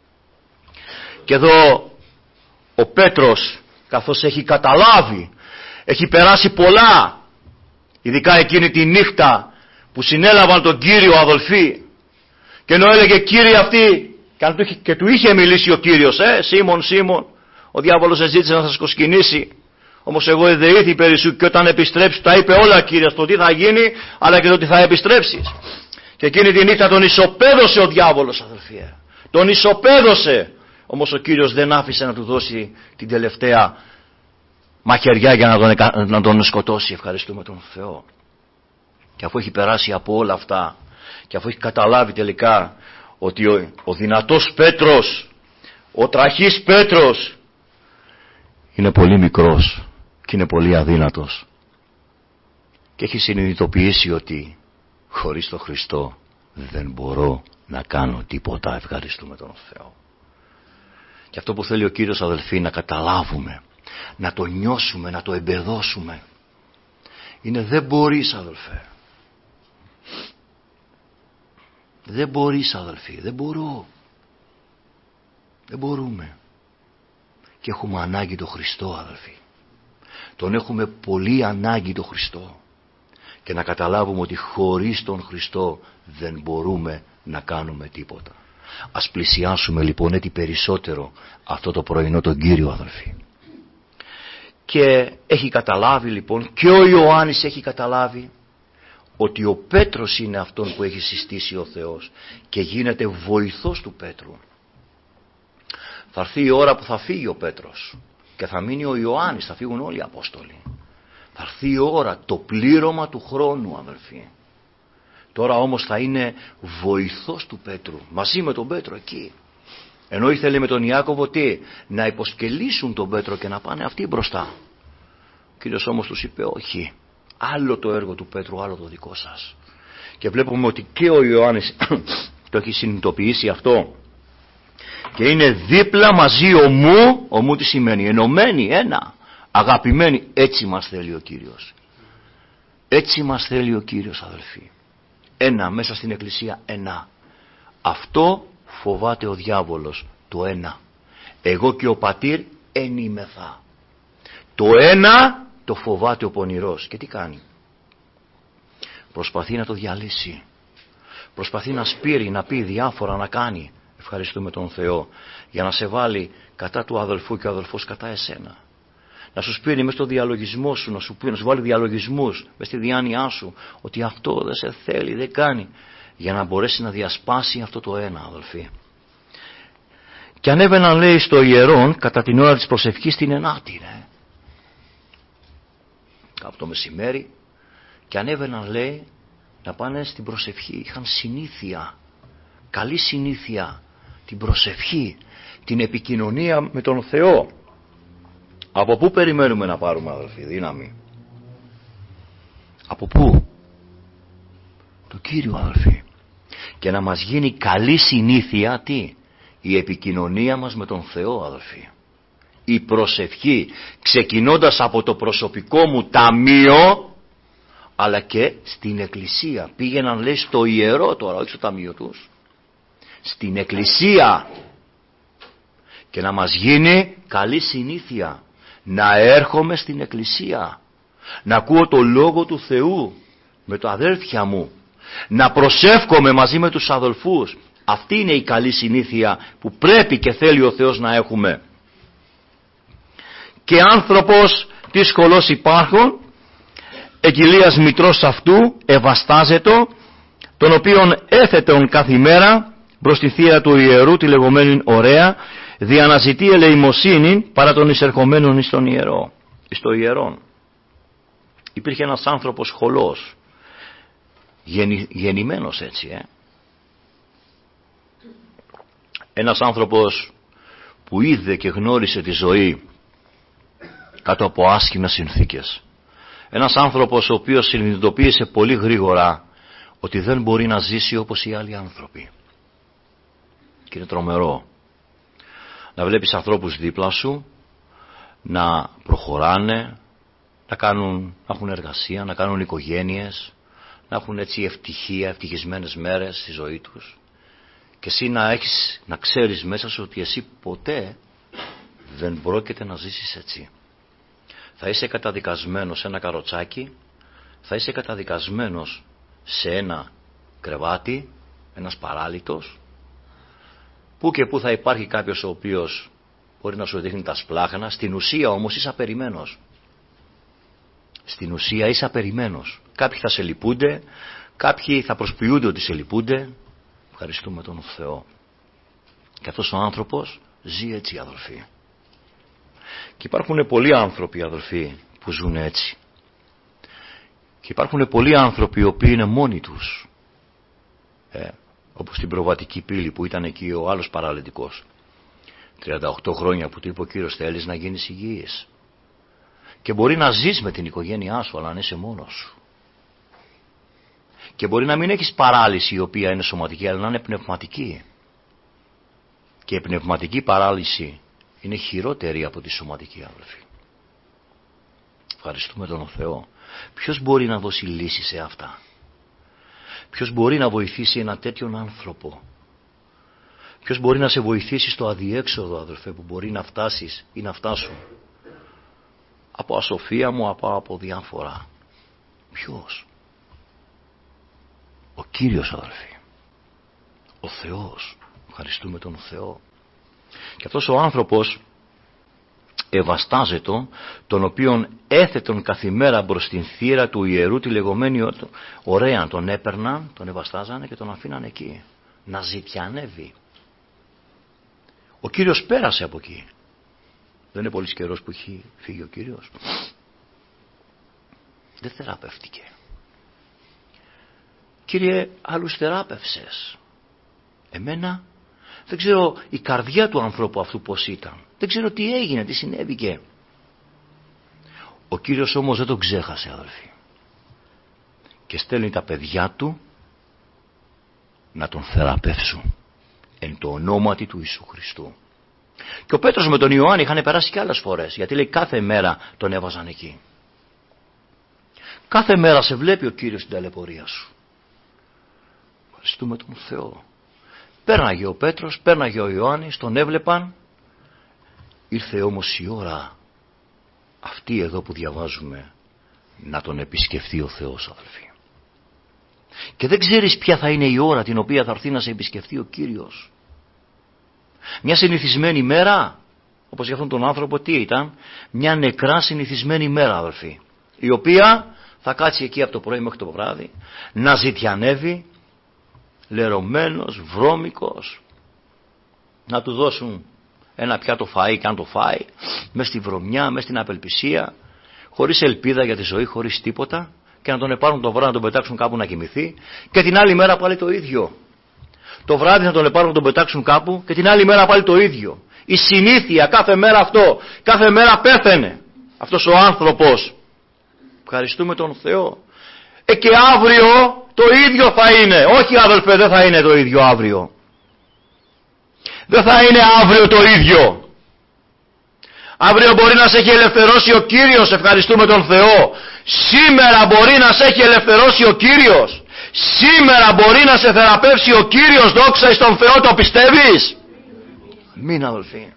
Και εδώ ο Πέτρος, καθώς έχει καταλάβει, έχει περάσει πολλά, ειδικά εκείνη τη νύχτα που συνέλαβαν τον Κύριο αδελφοί, και ενώ έλεγε Κύριε αυτή, και του είχε μιλήσει ο Κύριος, Σίμων, Σίμων, ο διάβολος ζήτησε να σας κοσκινήσει, όμως εγώ εδεήθη περί σου, και όταν επιστρέψει τα είπε όλα Κύριε, στο τι θα γίνει αλλά και το τι θα επιστρέψεις. Και εκείνη τη νύχτα τον ισοπαίδωσε ο διάβολος αδελφοί, τον ισοπαίδωσε, όμως ο Κύριος δεν άφησε να του δώσει την τελευταία μαχαιριά για να τον σκοτώσει. Ευχαριστούμε τον Θεό. Και αφού έχει περάσει από όλα αυτά, και αφού έχει καταλάβει τελικά ότι ο δυνατός Πέτρος, ο τραχής Πέτρος είναι πολύ μικρός και είναι πολύ αδύνατος, και έχει συνειδητοποιήσει ότι χωρίς τον Χριστό δεν μπορώ να κάνω τίποτα. Ευχαριστούμε τον Θεό. Και αυτό που θέλει ο Κύριος αδελφοί να καταλάβουμε, να το νιώσουμε, να το εμπεδώσουμε, είναι δεν μπορείς αδελφέ. Δεν μπορείς αδελφοί, δεν μπορώ. Δεν μπορούμε. Και έχουμε ανάγκη τον Χριστό αδελφοί. Τον έχουμε πολύ ανάγκη τον Χριστό. Και να καταλάβουμε ότι χωρίς τον Χριστό δεν μπορούμε να κάνουμε τίποτα. Ας πλησιάσουμε λοιπόν έτσι περισσότερο αυτό το πρωινό τον Κύριο αδελφοί. Και έχει καταλάβει λοιπόν, και ο Ιωάννης έχει καταλάβει, ότι ο Πέτρος είναι αυτόν που έχει συστήσει ο Θεός και γίνεται βοηθός του Πέτρου. Θα έρθει η ώρα που θα φύγει ο Πέτρος και θα μείνει ο Ιωάννης, θα φύγουν όλοι οι Απόστολοι. Θα έρθει η ώρα, το πλήρωμα του χρόνου αδελφοί. Τώρα όμως θα είναι βοηθός του Πέτρου, μαζί με τον Πέτρο εκεί. Ενώ ήθελε με τον Ιάκωβο τι, να υποσκελίσουν τον Πέτρο και να πάνε αυτοί μπροστά. Ο Κύριος όμως τους είπε όχι, άλλο το έργο του Πέτρου, άλλο το δικό σας. Και βλέπουμε ότι και ο Ιωάννης το έχει συνειδητοποιήσει αυτό. Και είναι δίπλα μαζί ομού τι σημαίνει, ενωμένοι, ένα, αγαπημένοι. Έτσι μας θέλει ο Κύριος. Έτσι μας θέλει ο Κύριος αδελφοί. Ένα, μέσα στην Εκκλησία ένα. Αυτό φοβάται ο διάβολος, το ένα. Εγώ και ο πατήρ ενήμεθα. Το ένα το φοβάται ο πονηρός. Και τι κάνει? Προσπαθεί να το διαλύσει. Προσπαθεί να σπείρει, να πει διάφορα, να κάνει. ευχαριστούμε τον Θεό, για να σε βάλει κατά του αδελφού και ο αδελφός κατά εσένα. Να σου σπείρει μες στο διαλογισμό σου, να σου βάλει διαλογισμούς μες στη διάνοιά σου, ότι αυτό δεν σε θέλει, δεν κάνει, για να μπορέσει να διασπάσει αυτό το ένα, αδελφοί. Και ανέβαιναν, λέει, στο ιερόν κατά την ώρα της προσευχής την ενάτη, από το μεσημέρι, και ανέβαιναν, λέει, να πάνε στην προσευχή. Είχαν συνήθεια, καλή συνήθεια, την προσευχή, την επικοινωνία με τον Θεό. Από πού περιμένουμε να πάρουμε, αδελφοί, δύναμη? Από πού? Το Κύριο, αδελφοί. Και να μας γίνει καλή συνήθεια, τι? Η επικοινωνία μας με τον Θεό, αδελφοί. Η προσευχή, ξεκινώντας από το προσωπικό μου ταμείο, αλλά και στην εκκλησία. Πήγαιναν, λέει, στο ιερό τώρα, όχι στο ταμείο τους, στην εκκλησία. Και να μας γίνει καλή συνήθεια να έρχομαι στην εκκλησία, να ακούω το Λόγο του Θεού με τα αδέρφια μου, να προσεύχομαι μαζί με τους αδελφούς. Αυτή είναι η καλή συνήθεια που πρέπει και θέλει ο Θεός να έχουμε. Και άνθρωπος της σχολός υπάρχουν, εκκυλίας μητρός αυτού ευαστάζετο, τον οποίον έθετον καθημέρα προς τη θύρα του ιερού τη λεγόμενη ωραία, διαναζητεί ελεημοσύνη παρά των εισερχομένων εις τον ιερό, στο ιερόν. Υπήρχε ένας άνθρωπος σχολός, γεννημένος έτσι, ένας άνθρωπος που είδε και γνώρισε τη ζωή κάτω από άσχημες συνθήκες. Ένας άνθρωπος ο οποίος συνειδητοποίησε πολύ γρήγορα ότι δεν μπορεί να ζήσει όπως οι άλλοι άνθρωποι. Και είναι τρομερό να βλέπεις ανθρώπους δίπλα σου να προχωράνε, να έχουν εργασία, να κάνουν οικογένειες, να έχουν έτσι ευτυχία, ευτυχισμένες μέρες στη ζωή τους, και εσύ να ξέρεις μέσα σου ότι εσύ ποτέ δεν πρόκειται να ζήσεις έτσι. Θα είσαι καταδικασμένος σε ένα καροτσάκι, θα είσαι καταδικασμένος σε ένα κρεβάτι, ένας παράλυτος, που και που θα υπάρχει κάποιος ο οποίος μπορεί να σου δείχνει τα σπλάχνα. Στην ουσία όμως είσαι απερημένος. Στην ουσία είσαι απερημένος. Κάποιοι θα σε λυπούνται, κάποιοι θα προσποιούνται ότι σε λυπούνται. Ευχαριστούμε τον Θεό. Και αυτός ο άνθρωπος ζει έτσι, αδελφοί. Και υπάρχουν πολλοί άνθρωποι, αδελφοί, που ζουν έτσι. Και υπάρχουν πολλοί άνθρωποι οι οποίοι είναι μόνοι τους. Όπως στην προβατική πύλη που ήταν εκεί ο άλλος παραλυτικός. 38 χρόνια που του είπε ο Κύριος, θέλεις να γίνεις υγιής? Και μπορεί να ζεις με την οικογένειά σου, αλλά να είσαι μόνος σου. Και μπορεί να μην έχεις παράλυση η οποία είναι σωματική, αλλά να είναι πνευματική. Και η πνευματική παράλυση είναι χειρότερη από τη σωματική, αδελφοί. Ευχαριστούμε τον Θεό. Ποιος μπορεί να δώσει λύση σε αυτά? Ποιος μπορεί να βοηθήσει ένα τέτοιον άνθρωπο? Ποιος μπορεί να σε βοηθήσει στο αδιέξοδο, αδελφέ, που μπορεί να φτάσεις ή να φτάσουν? Από ασοφία μου, από διάφορα. Ποιος? Ο Κύριος, αδελφοί. Ο Θεός. Ευχαριστούμε τον Θεό. Και αυτός ο άνθρωπος ευαστάζετο, τον οποίον έθετον καθημέρα μπρος την θύρα του ιερού τη λεγόμενη ωραία, τον έπαιρναν, τον ευαστάζανε και τον αφήναν εκεί να ζητιανεύει. Ο Κύριος πέρασε από εκεί. Δεν είναι πολύς καιρός που έχει φύγει ο Κύριος. Δεν θεραπεύτηκε. Κύριε, άλλους θεράπευσες. Εμένα δεν ξέρω η καρδιά του ανθρώπου αυτού πως ήταν. Δεν ξέρω τι έγινε, τι συνέβηκε. Ο Κύριος όμως δεν τον ξέχασε, αδελφοί. Και στέλνει τα παιδιά του να τον θεραπεύσουν εν το ονόματι του Ιησού Χριστού. Και ο Πέτρος με τον Ιωάννη είχαν περάσει και άλλες φορές, γιατί λέει κάθε μέρα τον έβαζαν εκεί. Κάθε μέρα σε βλέπει ο Κύριος στην ταλαιπωρία σου. Ευχαριστούμε τον Θεό. Πέρναγε ο Πέτρος, πέρναγε ο Ιωάννης, τον έβλεπαν. Ήρθε όμως η ώρα αυτή εδώ που διαβάζουμε να τον επισκεφθεί ο Θεός, αδελφοί. Και δεν ξέρεις ποια θα είναι η ώρα την οποία θα έρθει να σε επισκεφθεί ο Κύριος. Μια συνηθισμένη μέρα, όπως για αυτόν τον άνθρωπο τι ήταν? Μια νεκρά συνηθισμένη μέρα, αδελφοί, η οποία θα κάτσει εκεί από το πρωί μέχρι το βράδυ, να ζητιανεύει, λερωμένος, βρώμικος, να του δώσουν ένα πιάτο φαΐ και αν το φάει, μες στη βρωμιά, μες στην απελπισία, χωρίς ελπίδα για τη ζωή, χωρίς τίποτα, και να τον επάρουν το βράδυ να τον πετάξουν κάπου να κοιμηθεί, και την άλλη μέρα πάλι το ίδιο. Το βράδυ να τον επάρουν να τον πετάξουν κάπου και την άλλη μέρα πάλι το ίδιο. Η συνήθεια, κάθε μέρα αυτό, κάθε μέρα πέθαινε αυτός ο άνθρωπος. Ευχαριστούμε τον Θεό. Και αύριο το ίδιο θα είναι. Όχι, αδελφέ, δεν θα είναι το ίδιο αύριο. Δεν θα είναι αύριο το ίδιο. Αύριο μπορεί να σε έχει ελευθερώσει ο Κύριος, ευχαριστούμε τον Θεό. Σήμερα μπορεί να σε έχει ελευθερώσει ο Κύριος. Σήμερα μπορεί να σε θεραπεύσει ο Κύριος, δόξα εις τον Θεό, το πιστεύεις? Μην, αδελφοί.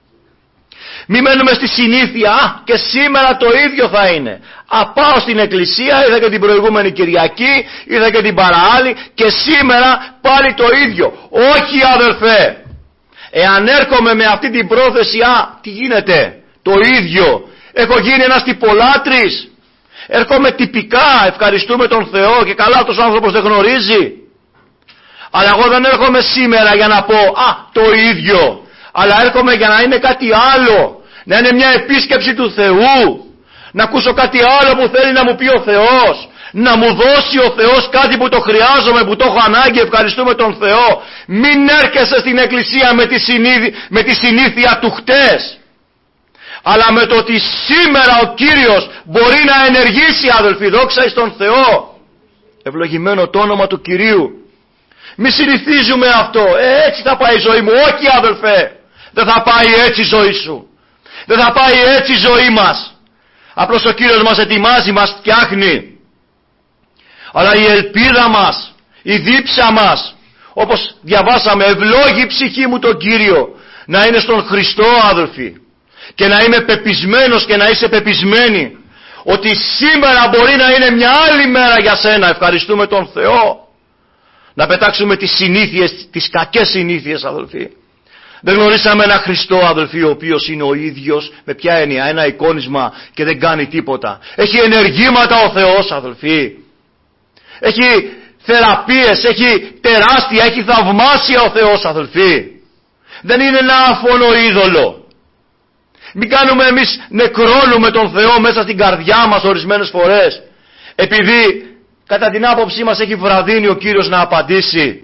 Μη μένουμε στη συνήθεια, και σήμερα το ίδιο θα είναι. Πάω στην εκκλησία, είδα και την προηγούμενη Κυριακή, είδα και την παραάλλη, και σήμερα πάλι το ίδιο. Όχι, αδελφέ. Εάν έρχομαι με αυτή την πρόθεση, τι γίνεται? Το ίδιο. Έχω γίνει ένας τυπολάτρης. Έρχομαι τυπικά, ευχαριστούμε τον Θεό, και καλά αυτός ο άνθρωπος δεν γνωρίζει. Αλλά εγώ δεν έρχομαι σήμερα για να πω το ίδιο. Αλλά έρχομαι για να είναι κάτι άλλο. Να είναι μια επίσκεψη του Θεού. Να ακούσω κάτι άλλο που θέλει να μου πει ο Θεός. Να μου δώσει ο Θεός κάτι που το χρειάζομαι, που το έχω ανάγκη, ευχαριστούμε τον Θεό. Μην έρχεσαι στην εκκλησία με τη συνήθεια του χτες. Αλλά με το ότι σήμερα ο Κύριος μπορεί να ενεργήσει, αδελφοί, δόξα εις τον Θεό. Ευλογημένο το όνομα του Κυρίου. Μη συνηθίζουμε αυτό. Έτσι θα πάει η ζωή μου. Όχι, αδελφέ. Δεν θα πάει έτσι η ζωή σου. Δεν θα πάει έτσι η ζωή μας. Απλώς ο Κύριος μας ετοιμάζει, μας φτιάχνει. Αλλά η ελπίδα μας, η δίψα μας, όπως διαβάσαμε, ευλόγη η ψυχή μου τον Κύριο, να είναι στον Χριστό, αδελφοί. Και να είμαι πεπισμένος και να είσαι πεπισμένη ότι σήμερα μπορεί να είναι μια άλλη μέρα για σένα. Ευχαριστούμε τον Θεό. Να πετάξουμε τις συνήθειες, τις κακές συνήθειες, αδελφοί. Δεν γνωρίσαμε ένα Χριστό, αδελφοί, ο οποίος είναι ο ίδιος. Με ποια έννοια? Ένα εικόνισμα και δεν κάνει τίποτα. Έχει ενεργήματα ο Θεός, αδελφοί. Έχει θεραπείες, έχει τεράστια, έχει θαυμάσια ο Θεός, αδελφοί. Δεν είναι ένα άφωνο είδωλο. Μην κάνουμε εμείς νεκρώνουμε τον Θεό μέσα στην καρδιά μας ορισμένες φορές, επειδή κατά την άποψή μας έχει βραδύνει ο Κύριος να απαντήσει.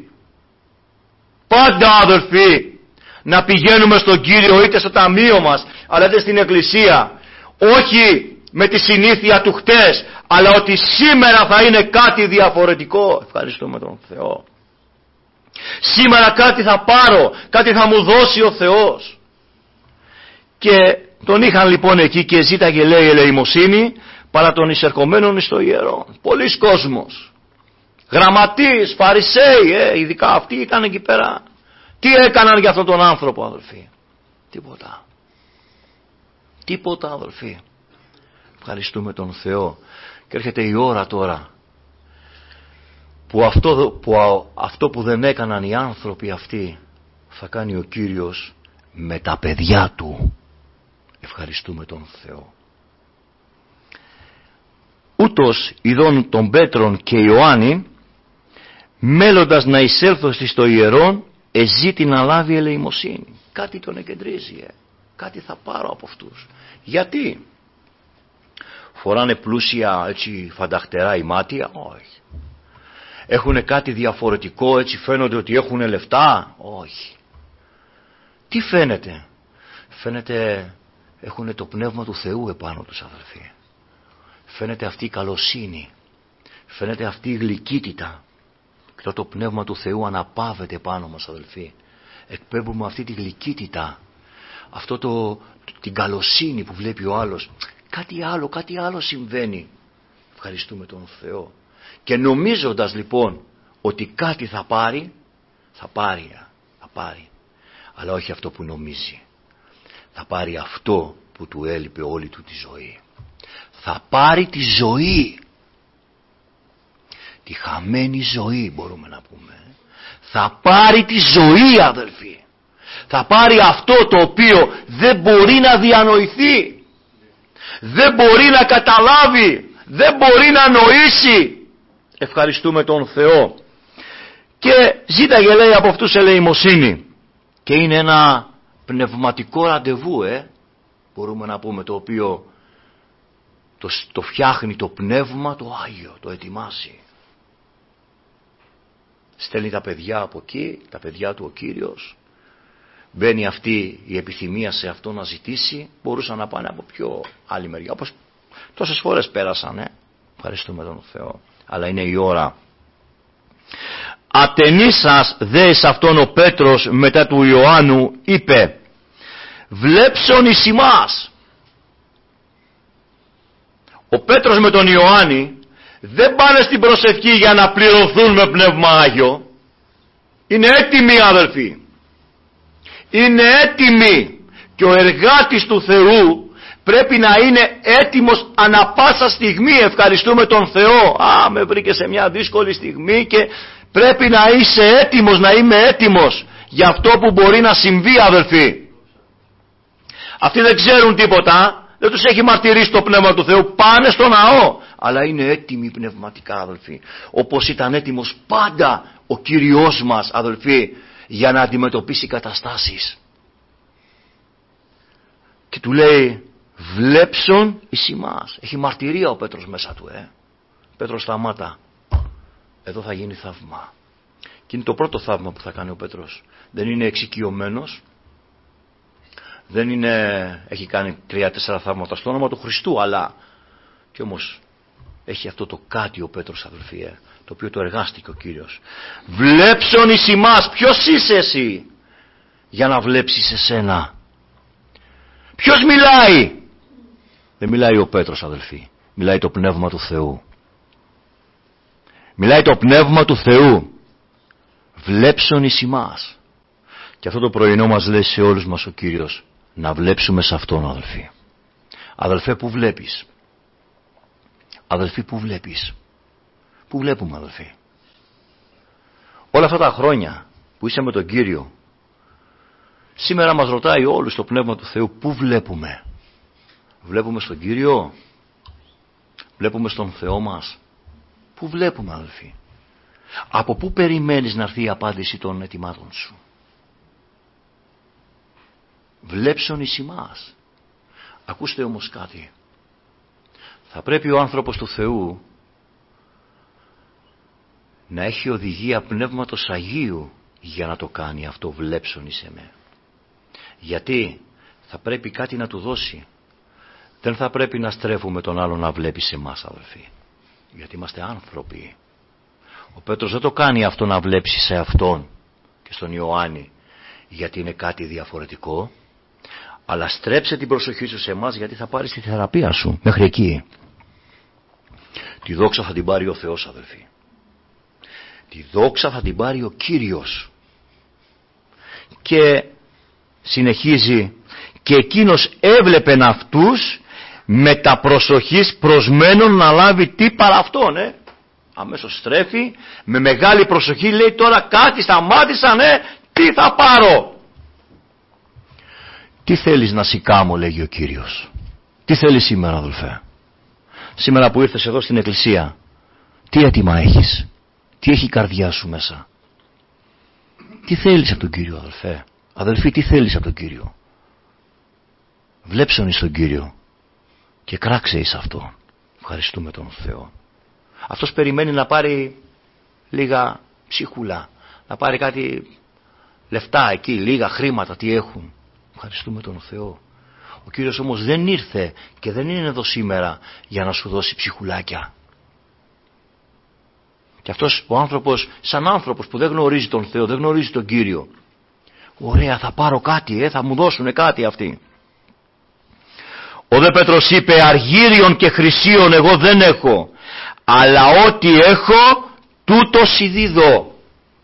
Πάντα, αδελφοί, να πηγαίνουμε στον Κύριο είτε στο ταμείο μας αλλά είτε στην εκκλησία, όχι με τη συνήθεια του χτες, αλλά ότι σήμερα θα είναι κάτι διαφορετικό. Ευχαριστούμε τον Θεό. Σήμερα κάτι θα πάρω, κάτι θα μου δώσει ο Θεός. Και τον είχαν λοιπόν εκεί και ζήταγε, λέει, ελεημοσύνη παρά των εισερχομένων στο ιερό. Πολλοί κόσμος, γραμματείς, φαρισαίοι, ειδικά αυτοί ήταν εκεί πέρα. Τι έκαναν για αυτόν τον άνθρωπο, αδελφοί? Τίποτα. Τίποτα, αδελφοί. Ευχαριστούμε τον Θεό. Και έρχεται η ώρα τώρα που αυτό που δεν έκαναν οι άνθρωποι αυτοί θα κάνει ο Κύριος με τα παιδιά του. Ευχαριστούμε τον Θεό. Ούτως ειδών των Πέτρων και Ιωάννη, μέλλοντας να εισέλθω στο ιερόν, εζήτη να λάβει ελεημοσύνη. Κάτι τον εκεντρίζει, κάτι θα πάρω από αυτούς. Γιατί? Φοράνε πλούσια έτσι φανταχτερά ημάτια? Όχι. Έχουνε κάτι διαφορετικό, έτσι φαίνονται ότι έχουν λεφτά? Όχι. Τι φαίνεται? Φαίνεται έχουν το πνεύμα του Θεού επάνω τους, αδελφοί. Φαίνεται αυτή η καλοσύνη, φαίνεται αυτή η γλυκύτητα, και το πνεύμα του Θεού αναπαύεται πάνω μας, αδελφοί. Εκπέμπουμε αυτή τη γλυκύτητα, την καλοσύνη που βλέπει ο άλλος. Κάτι άλλο συμβαίνει. Ευχαριστούμε τον Θεό. Και νομίζοντας λοιπόν ότι κάτι θα πάρει, θα πάρει. Αλλά όχι αυτό που νομίζει. Θα πάρει αυτό που του έλειπε όλη του τη ζωή. Θα πάρει τη ζωή. Τη χαμένη ζωή, μπορούμε να πούμε. Θα πάρει τη ζωή, αδελφοί. Θα πάρει αυτό το οποίο δεν μπορεί να διανοηθεί, δεν μπορεί να καταλάβει, δεν μπορεί να νοήσει. Ευχαριστούμε τον Θεό. Και ζήταγε, λέει, από αυτούς ελεημοσύνη. Και είναι ένα πνευματικό ραντεβού, μπορούμε να πούμε, το οποίο το φτιάχνει το πνεύμα, το Άγιο, το ετοιμάσει. Στέλνει τα παιδιά από εκεί, τα παιδιά του ο Κύριος. Μπαίνει αυτή η επιθυμία σε αυτό να ζητήσει. Μπορούσαν να πάνε από πιο άλλη μεριά, όπως τόσες φορές πέρασαν. Ευχαριστούμε τον Θεό. Αλλά είναι η ώρα. Ατενίσας δε εις αυτόν ο Πέτρος μετά του Ιωάννου είπε, βλέψον εις ημάς. Ο Πέτρος με τον Ιωάννη δεν πάνε στην προσευχή για να πληρωθούν με Πνεύμα Άγιο. Είναι έτοιμοι, αδελφοί. Είναι έτοιμοι. Και ο εργάτης του Θεού πρέπει να είναι έτοιμος ανα πάσα στιγμή. Ευχαριστούμε τον Θεό. Με βρήκε σε μια δύσκολη στιγμή και πρέπει να είσαι έτοιμος, να είμαι έτοιμος για αυτό που μπορεί να συμβεί, αδελφοί. Αυτοί δεν ξέρουν τίποτα. Δεν τους έχει μαρτυρήσει το Πνεύμα του Θεού. Πάνε στο ναό. Αλλά είναι έτοιμοι πνευματικά, αδελφοί. Όπως ήταν έτοιμος πάντα ο Κύριος μας, αδελφοί, για να αντιμετωπίσει καταστάσεις. Και του λέει, βλέψον εις ημάς. Έχει μαρτυρία ο Πέτρος μέσα του. Πέτρος, σταμάτα. Εδώ θα γίνει θαύμα. Και είναι το πρώτο θαύμα που θα κάνει ο Πέτρος. Δεν είναι εξοικειωμένος. Δεν είναι, έχει κάνει 3-4 θαύματα στο όνομα του Χριστού, αλλά και όμως έχει αυτό το κάτι ο Πέτρος, αδελφοί, το οποίο το εργάστηκε ο Κύριος. Βλέψον εις ημάς. Ποιος είσαι εσύ για να βλέψεις εσένα? Ποιος μιλάει? Δεν μιλάει ο Πέτρος, αδελφοί. Μιλάει το Πνεύμα του Θεού. Μιλάει το Πνεύμα του Θεού. Βλέψον εις ημάς. Και αυτό το πρωινό μας λέει σε όλους μας ο Κύριος, να βλέψουμε σε Αυτόν, αδελφοί. Αδελφέ, που βλέπεις? Αδελφοί, που βλέπεις? Που βλέπουμε, αδελφοί? Όλα αυτά τα χρόνια που είσαι με τον Κύριο, σήμερα μας ρωτάει όλους το Πνεύμα του Θεού, που βλέπουμε? Βλέπουμε στον Κύριο? Βλέπουμε στον Θεό μας? Που βλέπουμε, αδελφοί? Από πού περιμένεις να έρθει η απάντηση των αιτημάτων σου? Βλέψον εις ημάς. Ακούστε όμως κάτι. Θα πρέπει ο άνθρωπος του Θεού να έχει οδηγία Πνεύματος Αγίου για να το κάνει αυτό. Βλέψον εις εμέ. Γιατί θα πρέπει κάτι να του δώσει. Δεν θα πρέπει να στρέφουμε τον άλλον να βλέπει σε εμάς, αδελφοί. Γιατί είμαστε άνθρωποι. Ο Πέτρος δεν το κάνει αυτό να βλέψει σε αυτόν και στον Ιωάννη γιατί είναι κάτι διαφορετικό, αλλά στρέψε την προσοχή σου σε εμάς, γιατί θα πάρεις τη θεραπεία σου μέχρι εκεί. Τη δόξα θα την πάρει ο Θεός, αδελφοί. Τη δόξα θα την πάρει ο Κύριος. Και συνεχίζει, και εκείνος έβλεπεν αυτούς με τα προσοχής προσμένων να λάβει τι παρά αυτόν. Αμέσως στρέφει με μεγάλη προσοχή, λέει, τώρα κάτι σταμάτησαν, τι θα πάρω? Τι θέλεις να σηκάμω, λέγει ο Κύριος? Τι θέλεις σήμερα, αδελφέ? Σήμερα που ήρθες εδώ στην εκκλησία, τι έτοιμα έχεις? Τι έχει η καρδιά σου μέσα? Τι θέλεις από τον Κύριο, αδελφέ? Αδελφοί, τι θέλεις από τον Κύριο? Βλέψον εις τον Κύριο και κράξε εις αυτό. Ευχαριστούμε τον Θεό. Αυτός περιμένει να πάρει λίγα ψυχούλα, να πάρει κάτι λεφτά εκεί, λίγα χρήματα, τι έχουν. Ευχαριστούμε τον Θεό. Ο Κύριος όμως δεν ήρθε και δεν είναι εδώ σήμερα για να σου δώσει ψυχουλάκια. Και αυτός ο άνθρωπος, σαν άνθρωπος που δεν γνωρίζει τον Θεό, δεν γνωρίζει τον Κύριο, ωραία, θα πάρω κάτι, θα μου δώσουν κάτι αυτοί. Ο δε Πέτρος είπε, αργύριον και χρυσίον εγώ δεν έχω, αλλά ό,τι έχω τούτο συδίδω.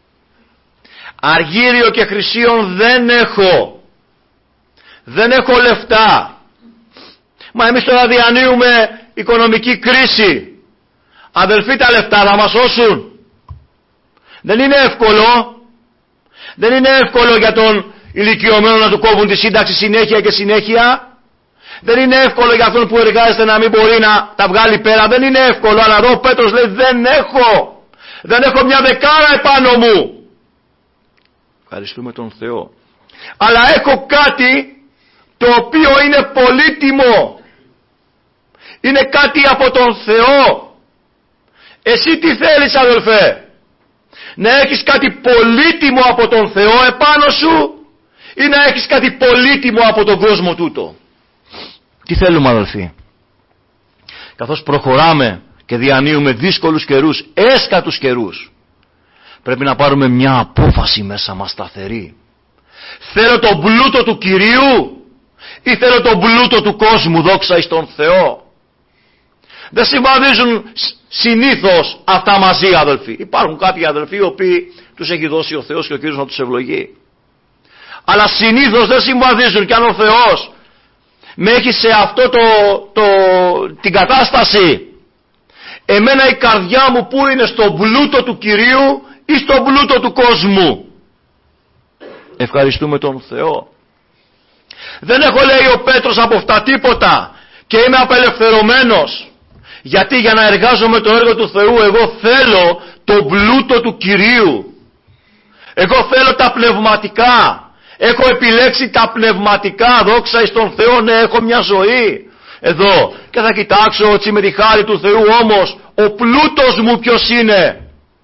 Αργύριο και χρυσίον δεν έχω. Δεν έχω λεφτά. Μα εμείς τώρα διανύουμε οικονομική κρίση. Αδελφοί, τα λεφτά θα μας σώσουν? Δεν είναι εύκολο. Δεν είναι εύκολο για τον ηλικιωμένο να του κόβουν τη σύνταξη συνέχεια και συνέχεια? Δεν είναι εύκολο για αυτόν που εργάζεται να μην μπορεί να τα βγάλει πέρα. Δεν είναι εύκολο. Αλλά εδώ ο Πέτρος λέει δεν έχω μια δεκάρα επάνω μου. Ευχαριστούμε τον Θεό. Αλλά έχω κάτι το οποίο είναι πολύτιμο. Είναι κάτι από τον Θεό. Εσύ τι θέλεις, αδελφέ? Να έχεις κάτι πολύτιμο από τον Θεό επάνω σου ή να έχεις κάτι πολύτιμο από τον κόσμο τούτο? Τι θέλουμε, αδελφοί? Καθώς προχωράμε και διανύουμε δύσκολους καιρούς, έσκατους καιρούς, πρέπει να πάρουμε μια απόφαση μέσα μας σταθερή. Θέλω τον πλούτο του Κυρίου ή θέλω τον πλούτο του κόσμου? Δόξα εις τον Θεό. Δεν συμβαδίζουν συνήθως αυτά μαζί, αδελφοί. Υπάρχουν κάποιοι αδελφοί οι οποίοι τους έχει δώσει ο Θεός και ο Κύριος να τους ευλογεί. Αλλά συνήθως δεν συμβαδίζουν. Και αν ο Θεός με έχει σε αυτό την κατάσταση, εμένα η καρδιά μου που είναι στον πλούτο του Κυρίου ή στον πλούτο του κόσμου? Ευχαριστούμε τον Θεό. Δεν έχω, λέει ο Πέτρος, από αυτά τίποτα και είμαι απελευθερωμένος. Γιατί? Για να εργάζομαι το έργο του Θεού εγώ θέλω τον πλούτο του Κυρίου. Εγώ θέλω τα πνευματικά. Έχω επιλέξει τα πνευματικά. Δόξα εις τον Θεό. Ναι, έχω μια ζωή εδώ και θα κοιτάξω έτσι με τη χάρη του Θεού. Όμως ο πλούτος μου ποιος είναι?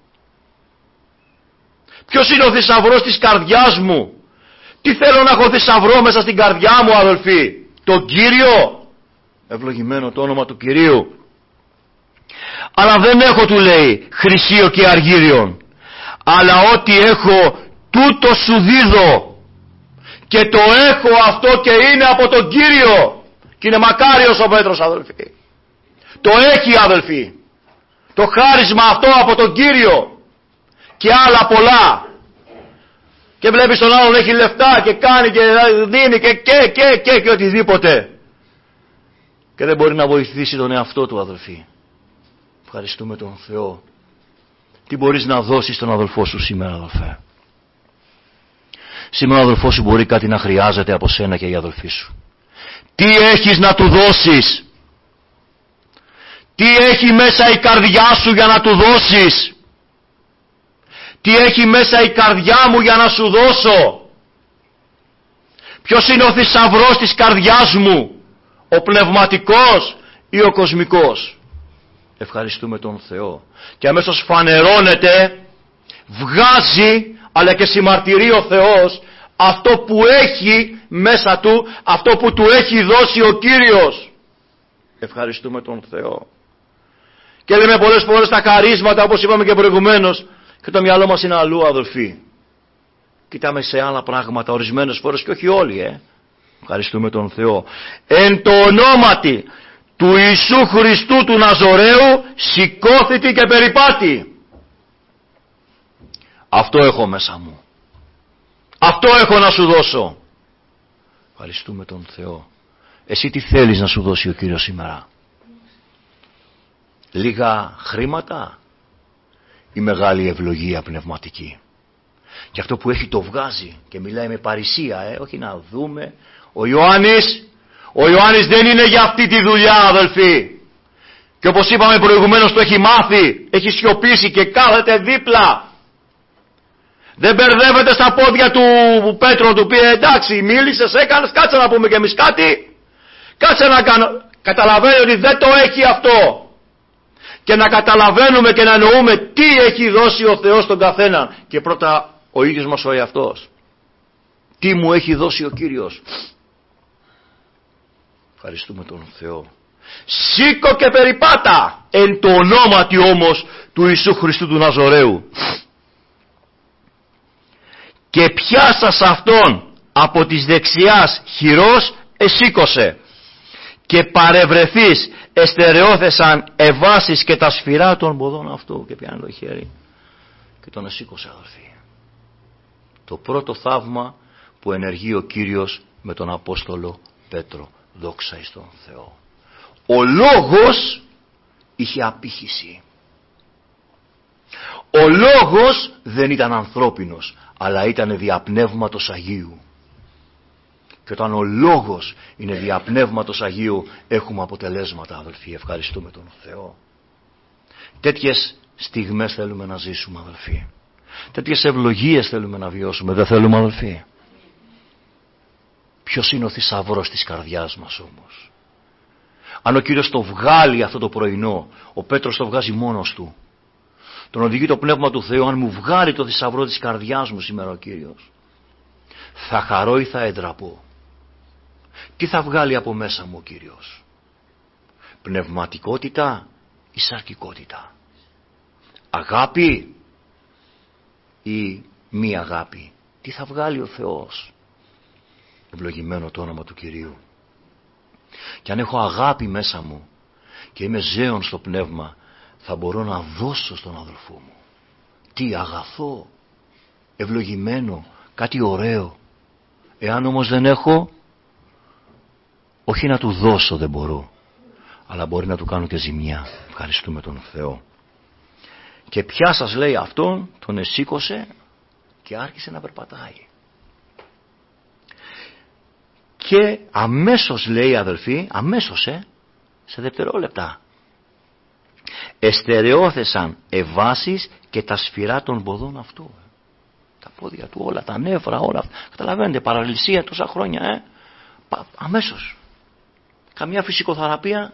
Ποιος είναι ο θησαυρός της καρδιάς μου? Τι θέλω να έχω θησαυρό μέσα στην καρδιά μου, αδελφοί? Τον Κύριο. Ευλογημένο το όνομα του Κυρίου. Αλλά δεν έχω, του λέει, χρυσίο και αργύριον, αλλά ό,τι έχω τούτο σου δίδω, και το έχω αυτό και είναι από τον Κύριο. Και είναι μακάριος ο Πέτρος, αδελφοί. Το έχει, αδελφοί, το χάρισμα αυτό από τον Κύριο και άλλα πολλά. Και βλέπεις τον άλλον έχει λεφτά και κάνει και δίνει και οτιδήποτε και δεν μπορεί να βοηθήσει τον εαυτό του, αδελφοί. Ευχαριστούμε τον Θεό. Τι μπορείς να δώσεις στον αδελφό σου σήμερα, αδελφέ? Σήμερα ο αδελφός σου μπορεί κάτι να χρειάζεται από σένα και η αδελφή σου. Τι έχεις να του δώσεις? Τι έχει μέσα η καρδιά σου για να του δώσεις? Τι έχει μέσα η καρδιά μου για να σου δώσω? Ποιος είναι ο θησαυρός της καρδιάς μου? Ο πνευματικός ή ο κοσμικός? Ευχαριστούμε τον Θεό. Και αμέσως φανερώνεται, βγάζει, αλλά και συμμαρτυρεί ο Θεός αυτό που έχει μέσα του, αυτό που του έχει δώσει ο Κύριος. Ευχαριστούμε τον Θεό. Και λέμε πολλές φορές τα χαρίσματα, όπως είπαμε και προηγουμένως, και το μυαλό μας είναι αλλού, αδελφοί. Κοιτάμε σε άλλα πράγματα ορισμένες φορές και όχι όλοι. Ευχαριστούμε τον Θεό. Εν το ονόματι του Ιησού Χριστού του Ναζωραίου σηκώθητη και περιπάτη. Αυτό έχω μέσα μου. Αυτό έχω να σου δώσω. Ευχαριστούμε τον Θεό. Εσύ τι θέλεις να σου δώσει ο Κύριος σήμερα? Λίγα χρήματα ή μεγάλη ευλογία πνευματική? Και αυτό που έχει το βγάζει και μιλάει με παρησία, όχι να δούμε. Ο Ιωάννης δεν είναι για αυτή τη δουλειά, αδελφοί. Και όπως είπαμε προηγουμένως, το έχει μάθει, έχει σιωπήσει και κάθεται δίπλα. Δεν μπερδεύεται στα πόδια του Πέτρου, του πει εντάξει, μίλησες, έκανες, κάτσε να πούμε κι εμείς κάτι. Κάτσε να κάνω. Καταλαβαίνει ότι δεν το έχει αυτό. Και να καταλαβαίνουμε και να εννοούμε τι έχει δώσει ο Θεός στον καθένα. Και πρώτα ο ίδιος μας ο εαυτός. Τι μου έχει δώσει ο Κύριος? Ευχαριστούμε τον Θεό. Σήκω και περιπάτα εν το ονόματι όμως του Ιησού Χριστού του Ναζωραίου. Και πιάσας αυτόν από της δεξιάς χειρός εσήκωσε. Και παρευρεθείς εστερεώθεσαν εβάσεις και τα σφυρά των ποδών αυτού. Και πιάνε το χέρι και τον εσήκωσε, αδελφοί. Το πρώτο θαύμα που ενεργεί ο Κύριος με τον Απόστολο Πέτρο. Δόξα εις τον Θεό. Ο λόγος είχε απήχηση. Ο λόγος δεν ήταν ανθρώπινος, αλλά ήταν δια Πνεύματος Αγίου. Και όταν ο λόγος είναι δια Πνεύματος Αγίου, έχουμε αποτελέσματα, αδελφοί. Ευχαριστούμε τον Θεό. Τέτοιες στιγμές θέλουμε να ζήσουμε, αδελφοί. Τέτοιες ευλογίες θέλουμε να βιώσουμε. Δεν θέλουμε, αδελφοί? Ποιος είναι ο θησαυρός της καρδιάς μας όμως? Αν ο Κύριος το βγάλει αυτό το πρωινό, ο Πέτρος το βγάζει μόνος του. Τον οδηγεί το Πνεύμα του Θεού. Αν μου βγάλει το θησαυρό της καρδιάς μου σήμερα ο Κύριος, θα χαρώ ή θα εντραπώ? Τι θα βγάλει από μέσα μου ο Κύριος? Πνευματικότητα ή σαρκικότητα? Αγάπη ή μη αγάπη? Τι θα βγάλει ο Θεός? Ευλογημένο το όνομα του Κυρίου. Και αν έχω αγάπη μέσα μου και είμαι ζέων στο πνεύμα, θα μπορώ να δώσω στον αδελφό μου τι αγαθό, ευλογημένο, κάτι ωραίο. Εάν όμως δεν έχω, όχι να του δώσω δεν μπορώ, αλλά μπορεί να του κάνω και ζημιά. Ευχαριστούμε τον Θεό. Και πια σας λέει αυτόν, τον εσήκωσε και άρχισε να περπατάει. Και αμέσως, λέει, αδελφοί, αμέσως, σε δευτερόλεπτα, εστερεώθεσαν ευάσεις και τα σφυρά των ποδών αυτού. Τα πόδια του, όλα, τα νεύρα, όλα. Καταλαβαίνετε, παραλυσία τόσα χρόνια, αμέσως. Καμιά φυσικοθεραπεία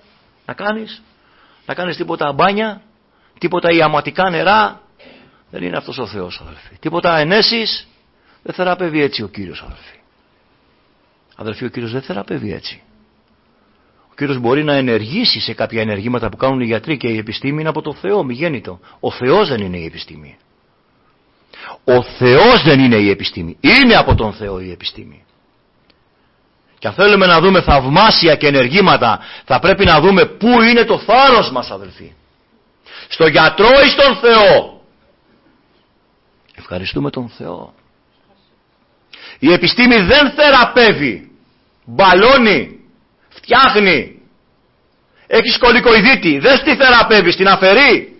να κάνεις τίποτα μπάνια, τίποτα ιαματικά νερά. Δεν είναι αυτός ο Θεός, αδελφοί. Τίποτα ενέσεις. Δεν θεραπεύει έτσι ο Κύριος, αδελφοί. Αδελφοί, ο Κύριος δεν θεραπεύει έτσι. Ο Κύριος μπορεί να ενεργήσει σε κάποια ενεργήματα που κάνουν οι γιατροί, και η επιστήμη είναι από το Θεό, μη γέννητο. Ο Θεός δεν είναι η επιστήμη. Ο Θεός δεν είναι η επιστήμη. Είναι από τον Θεό η επιστήμη. Και αν θέλουμε να δούμε θαυμάσια και ενεργήματα, θα πρέπει να δούμε πού είναι το θάρρος μας, αδελφοί. Στο γιατρό ή στον Θεό? Ευχαριστούμε τον Θεό. Η επιστήμη δεν θεραπεύει. Μπαλώνει, φτιάχνει. Έχει σκολικοειδίτη, δεν στη θεραπεύει, στην αφαιρεί.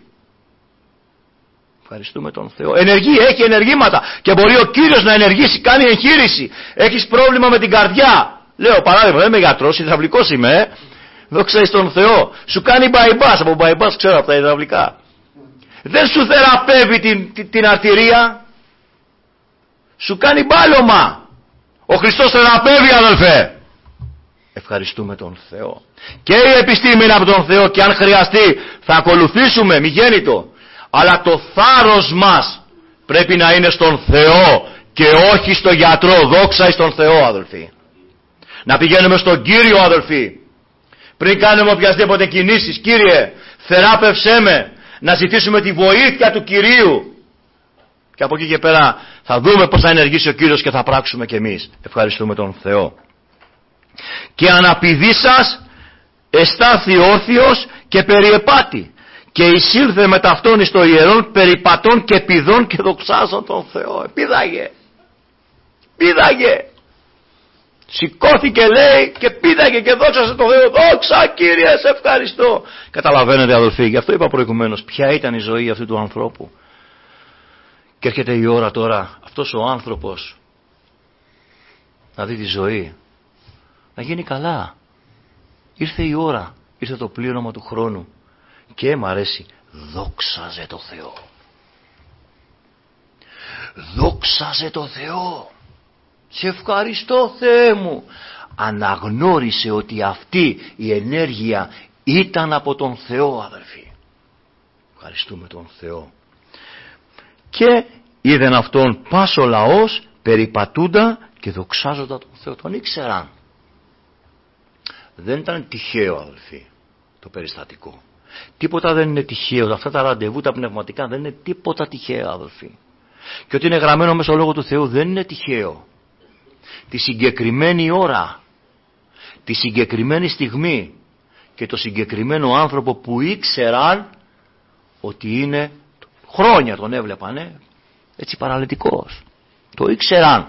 Ευχαριστούμε τον Θεό. Ενεργεί, έχει ενεργήματα και μπορεί ο Κύριος να ενεργήσει, κάνει εγχείρηση. Έχεις πρόβλημα με την καρδιά. Λέω παράδειγμα, δεν είμαι γιατρός, υδραυλικός είμαι. Δόξα εις τον Θεό. Σου κάνει bypass, από bypass ξέρω από τα υδραυλικά. Δεν σου θεραπεύει την αρτηρία. Σου κάνει μπάλωμα. Ο Χριστός θεραπεύει, αδελφέ. Ευχαριστούμε τον Θεό. Και η επιστήμη είναι από τον Θεό, και αν χρειαστεί θα ακολουθήσουμε, μη γέννητο. Αλλά το θάρρος μας πρέπει να είναι στον Θεό και όχι στο γιατρό. Δόξα εις τον Θεό, αδελφοί. Να πηγαίνουμε στον Κύριο, αδελφοί. Πριν κάνουμε οποιασδήποτε κινήσεις, Κύριε, θεράπευσέ με. Να ζητήσουμε τη βοήθεια του Κυρίου. Και από εκεί και πέρα θα δούμε πώς θα ενεργήσει ο Κύριος και θα πράξουμε κι εμείς. Ευχαριστούμε τον Θεό. Και αναπηδή σας εστάθη όρθιος και περιεπάτη, και εισήλθε με ταυτόν εις το ιερόν περιπατών και πηδών και δοξάζων τον Θεό. Πήδαγε. Σηκώθηκε, λέει, και πήδαγε και δόξασε τον Θεό. Δόξα, Κύριε, σε ευχαριστώ. Καταλαβαίνετε, αδελφοί, γι' αυτό είπα προηγουμένως, ποια ήταν η ζωή αυτού του ανθρώπου. Και έρχεται η ώρα τώρα αυτός ο άνθρωπος να δει τη ζωή, να γίνει καλά. Ήρθε η ώρα, ήρθε το πλήρωμα του χρόνου, και μ' αρέσει, δόξαζε το Θεό. Δόξαζε το Θεό. Σε ευχαριστώ, Θεέ μου. Αναγνώρισε ότι αυτή η ενέργεια ήταν από τον Θεό, αδελφοί. Ευχαριστούμε τον Θεό. Και είδεν αυτόν πας ο λαός περιπατούντα και δοξάζοντα τον Θεό. Τον ήξεραν. Δεν ήταν τυχαίο, αδελφοί, το περιστατικό. Τίποτα δεν είναι τυχαίο. Αυτά τα ραντεβού τα πνευματικά δεν είναι τίποτα τυχαίο, αδελφοί. Και ότι είναι γραμμένο μέσα στο Λόγο του Θεού δεν είναι τυχαίο. Τη συγκεκριμένη ώρα, τη συγκεκριμένη στιγμή και το συγκεκριμένο άνθρωπο που ήξεραν ότι είναι, χρόνια τον έβλεπαν, έτσι παραλυτικός. Το ήξεραν.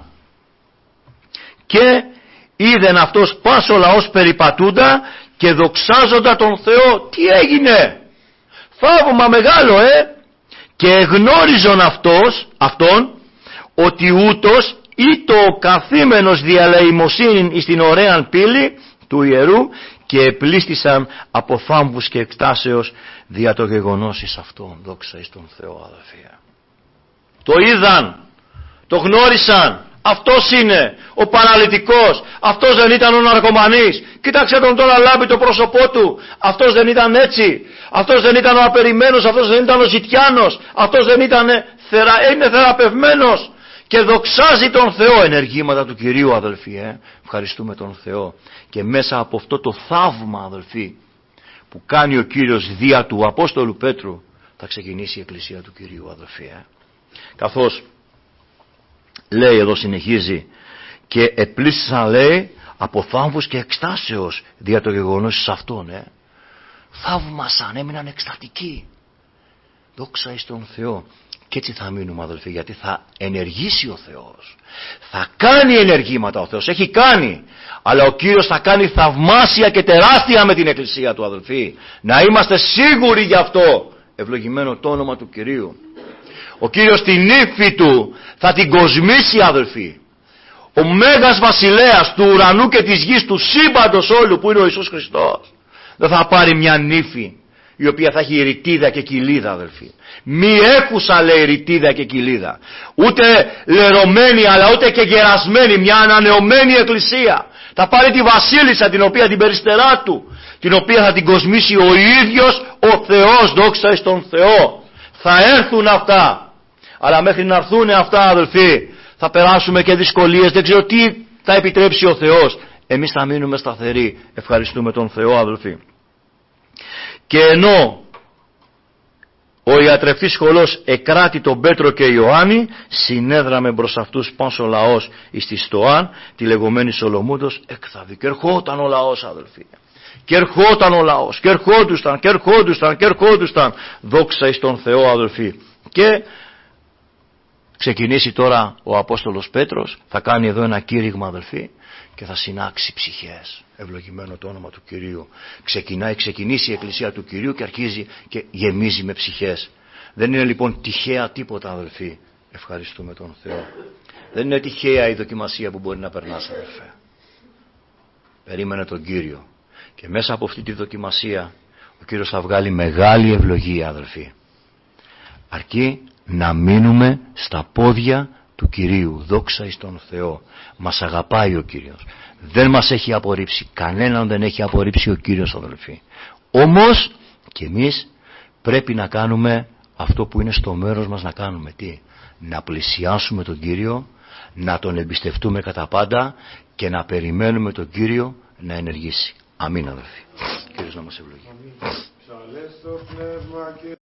Και είδεν αυτός πας ο λαός περιπατούντα και δοξάζοντα τον Θεό. Τι έγινε? Θαύμα μεγάλο, και εγνώριζον αυτόν ότι ούτως ή το καθήμενος διαλεημοσύνην εις την ωραίαν πύλη του ιερού, και επλήστησαν από θάμβους και εκτάσεως δια το γεγονός εις αυτόν. Δόξα εις τον Θεό, αδελφοί. Το είδαν, το γνώρισαν. Αυτός είναι ο παραλυτικός. Αυτός δεν ήταν ο ναρκωμανής. Κοίταξε τον τώρα, λάμπει το πρόσωπό του. Αυτός δεν ήταν έτσι. Αυτός δεν ήταν ο απερημένος. Αυτός δεν ήταν ο ζητιάνος. Αυτός δεν ήταν είναι θεραπευμένος. Και δοξάζει τον Θεό. Ενεργήματα του Κυρίου, αδελφοί. Ευχαριστούμε τον Θεό. Και μέσα από αυτό το θαύμα, αδελφοί, που κάνει ο Κύριος δια του Απόστολου Πέτρου, θα ξεκινήσει η Εκκλησία του Κυρίου, αδελφοί. Καθώς λέει εδώ, συνεχίζει, και επλήστησαν, λέει, από θάμβους και εκστάσεως δια το γεγονός σε αυτόν. Θαύμασαν, έμειναν εκστατικοί. Δόξα εις τον Θεό. Και έτσι θα μείνουμε, αδελφοί, γιατί θα ενεργήσει ο Θεός. Θα κάνει ενεργήματα ο Θεός, έχει κάνει. Αλλά ο Κύριος θα κάνει θαυμάσια και τεράστια με την Εκκλησία του, αδελφοί. Να είμαστε σίγουροι γι' αυτό. Ευλογημένο το όνομα του Κυρίου. Ο Κύριος την ύφη του θα την κοσμήσει, αδελφοί. Ο Μέγας Βασιλέας του ουρανού και της γης, του σύμπαντος όλου, που είναι ο Ιησούς Χριστός, δεν θα πάρει μια νύφη η οποία θα έχει ρητίδα και κοιλίδα, αδελφοί. Μη έχουσα, λέει, ρητίδα και κοιλίδα. Ούτε λερωμένη, αλλά ούτε και γερασμένη, μια ανανεωμένη εκκλησία. Θα πάρει τη βασίλισσα, την οποία την περιστερά του, την οποία θα την κοσμήσει ο ίδιος ο Θεός. Δόξα εις τον Θεό. Θα έρθουν αυτά. Αλλά μέχρι να έρθουν αυτά, αδελφοί, θα περάσουμε και δυσκολίες. Δεν ξέρω τι θα επιτρέψει ο Θεός. Εμείς θα μείνουμε σταθεροί. Ευχαριστούμε τον Θεό, αδελφοί. Και ενώ ο ιατρευτής σχολός εκράτη τον Πέτρο και Ιωάννη, συνέδραμε μπρος αυτούς πας ο λαός εις τη Στοάν, τη λεγόμενη Σολομούντος, εκθαβή. Και ερχόταν ο λαός, αδελφοί. Και ερχόταν ο λαός. Και ερχόντουσταν. Δόξα εις τον Θεό, αδελφοί. Και ξεκινήσει τώρα ο Απόστολος Πέτρος, θα κάνει εδώ ένα κήρυγμα, αδελφοί, και θα συνάξει ψυχές. Ευλογημένο το όνομα του Κυρίου. Ξεκινήσει η Εκκλησία του Κυρίου και αρχίζει και γεμίζει με ψυχές. Δεν είναι λοιπόν τυχαία τίποτα, αδελφοί. Ευχαριστούμε τον Θεό. Δεν είναι τυχαία η δοκιμασία που μπορεί να περνάς, αδελφέ. Περίμενε τον Κύριο. Και μέσα από αυτή τη δοκιμασία ο Κύριος θα βγάλει μεγάλη ευλογία, αδελφοί. Αρκεί να μείνουμε στα πόδια του Κυρίου. Δόξα εις τον Θεό. Μας αγαπάει ο Κύριος. Δεν μας έχει απορρίψει. Κανέναν δεν έχει απορρίψει ο Κύριος, αδελφοί. Όμως και εμείς πρέπει να κάνουμε αυτό που είναι στο μέρος μας να κάνουμε. Τι? Να πλησιάσουμε τον Κύριο, να τον εμπιστευτούμε κατά πάντα και να περιμένουμε τον Κύριο να ενεργήσει. Αμήν, αδελφοί. Κύριος να μας ευλογεί.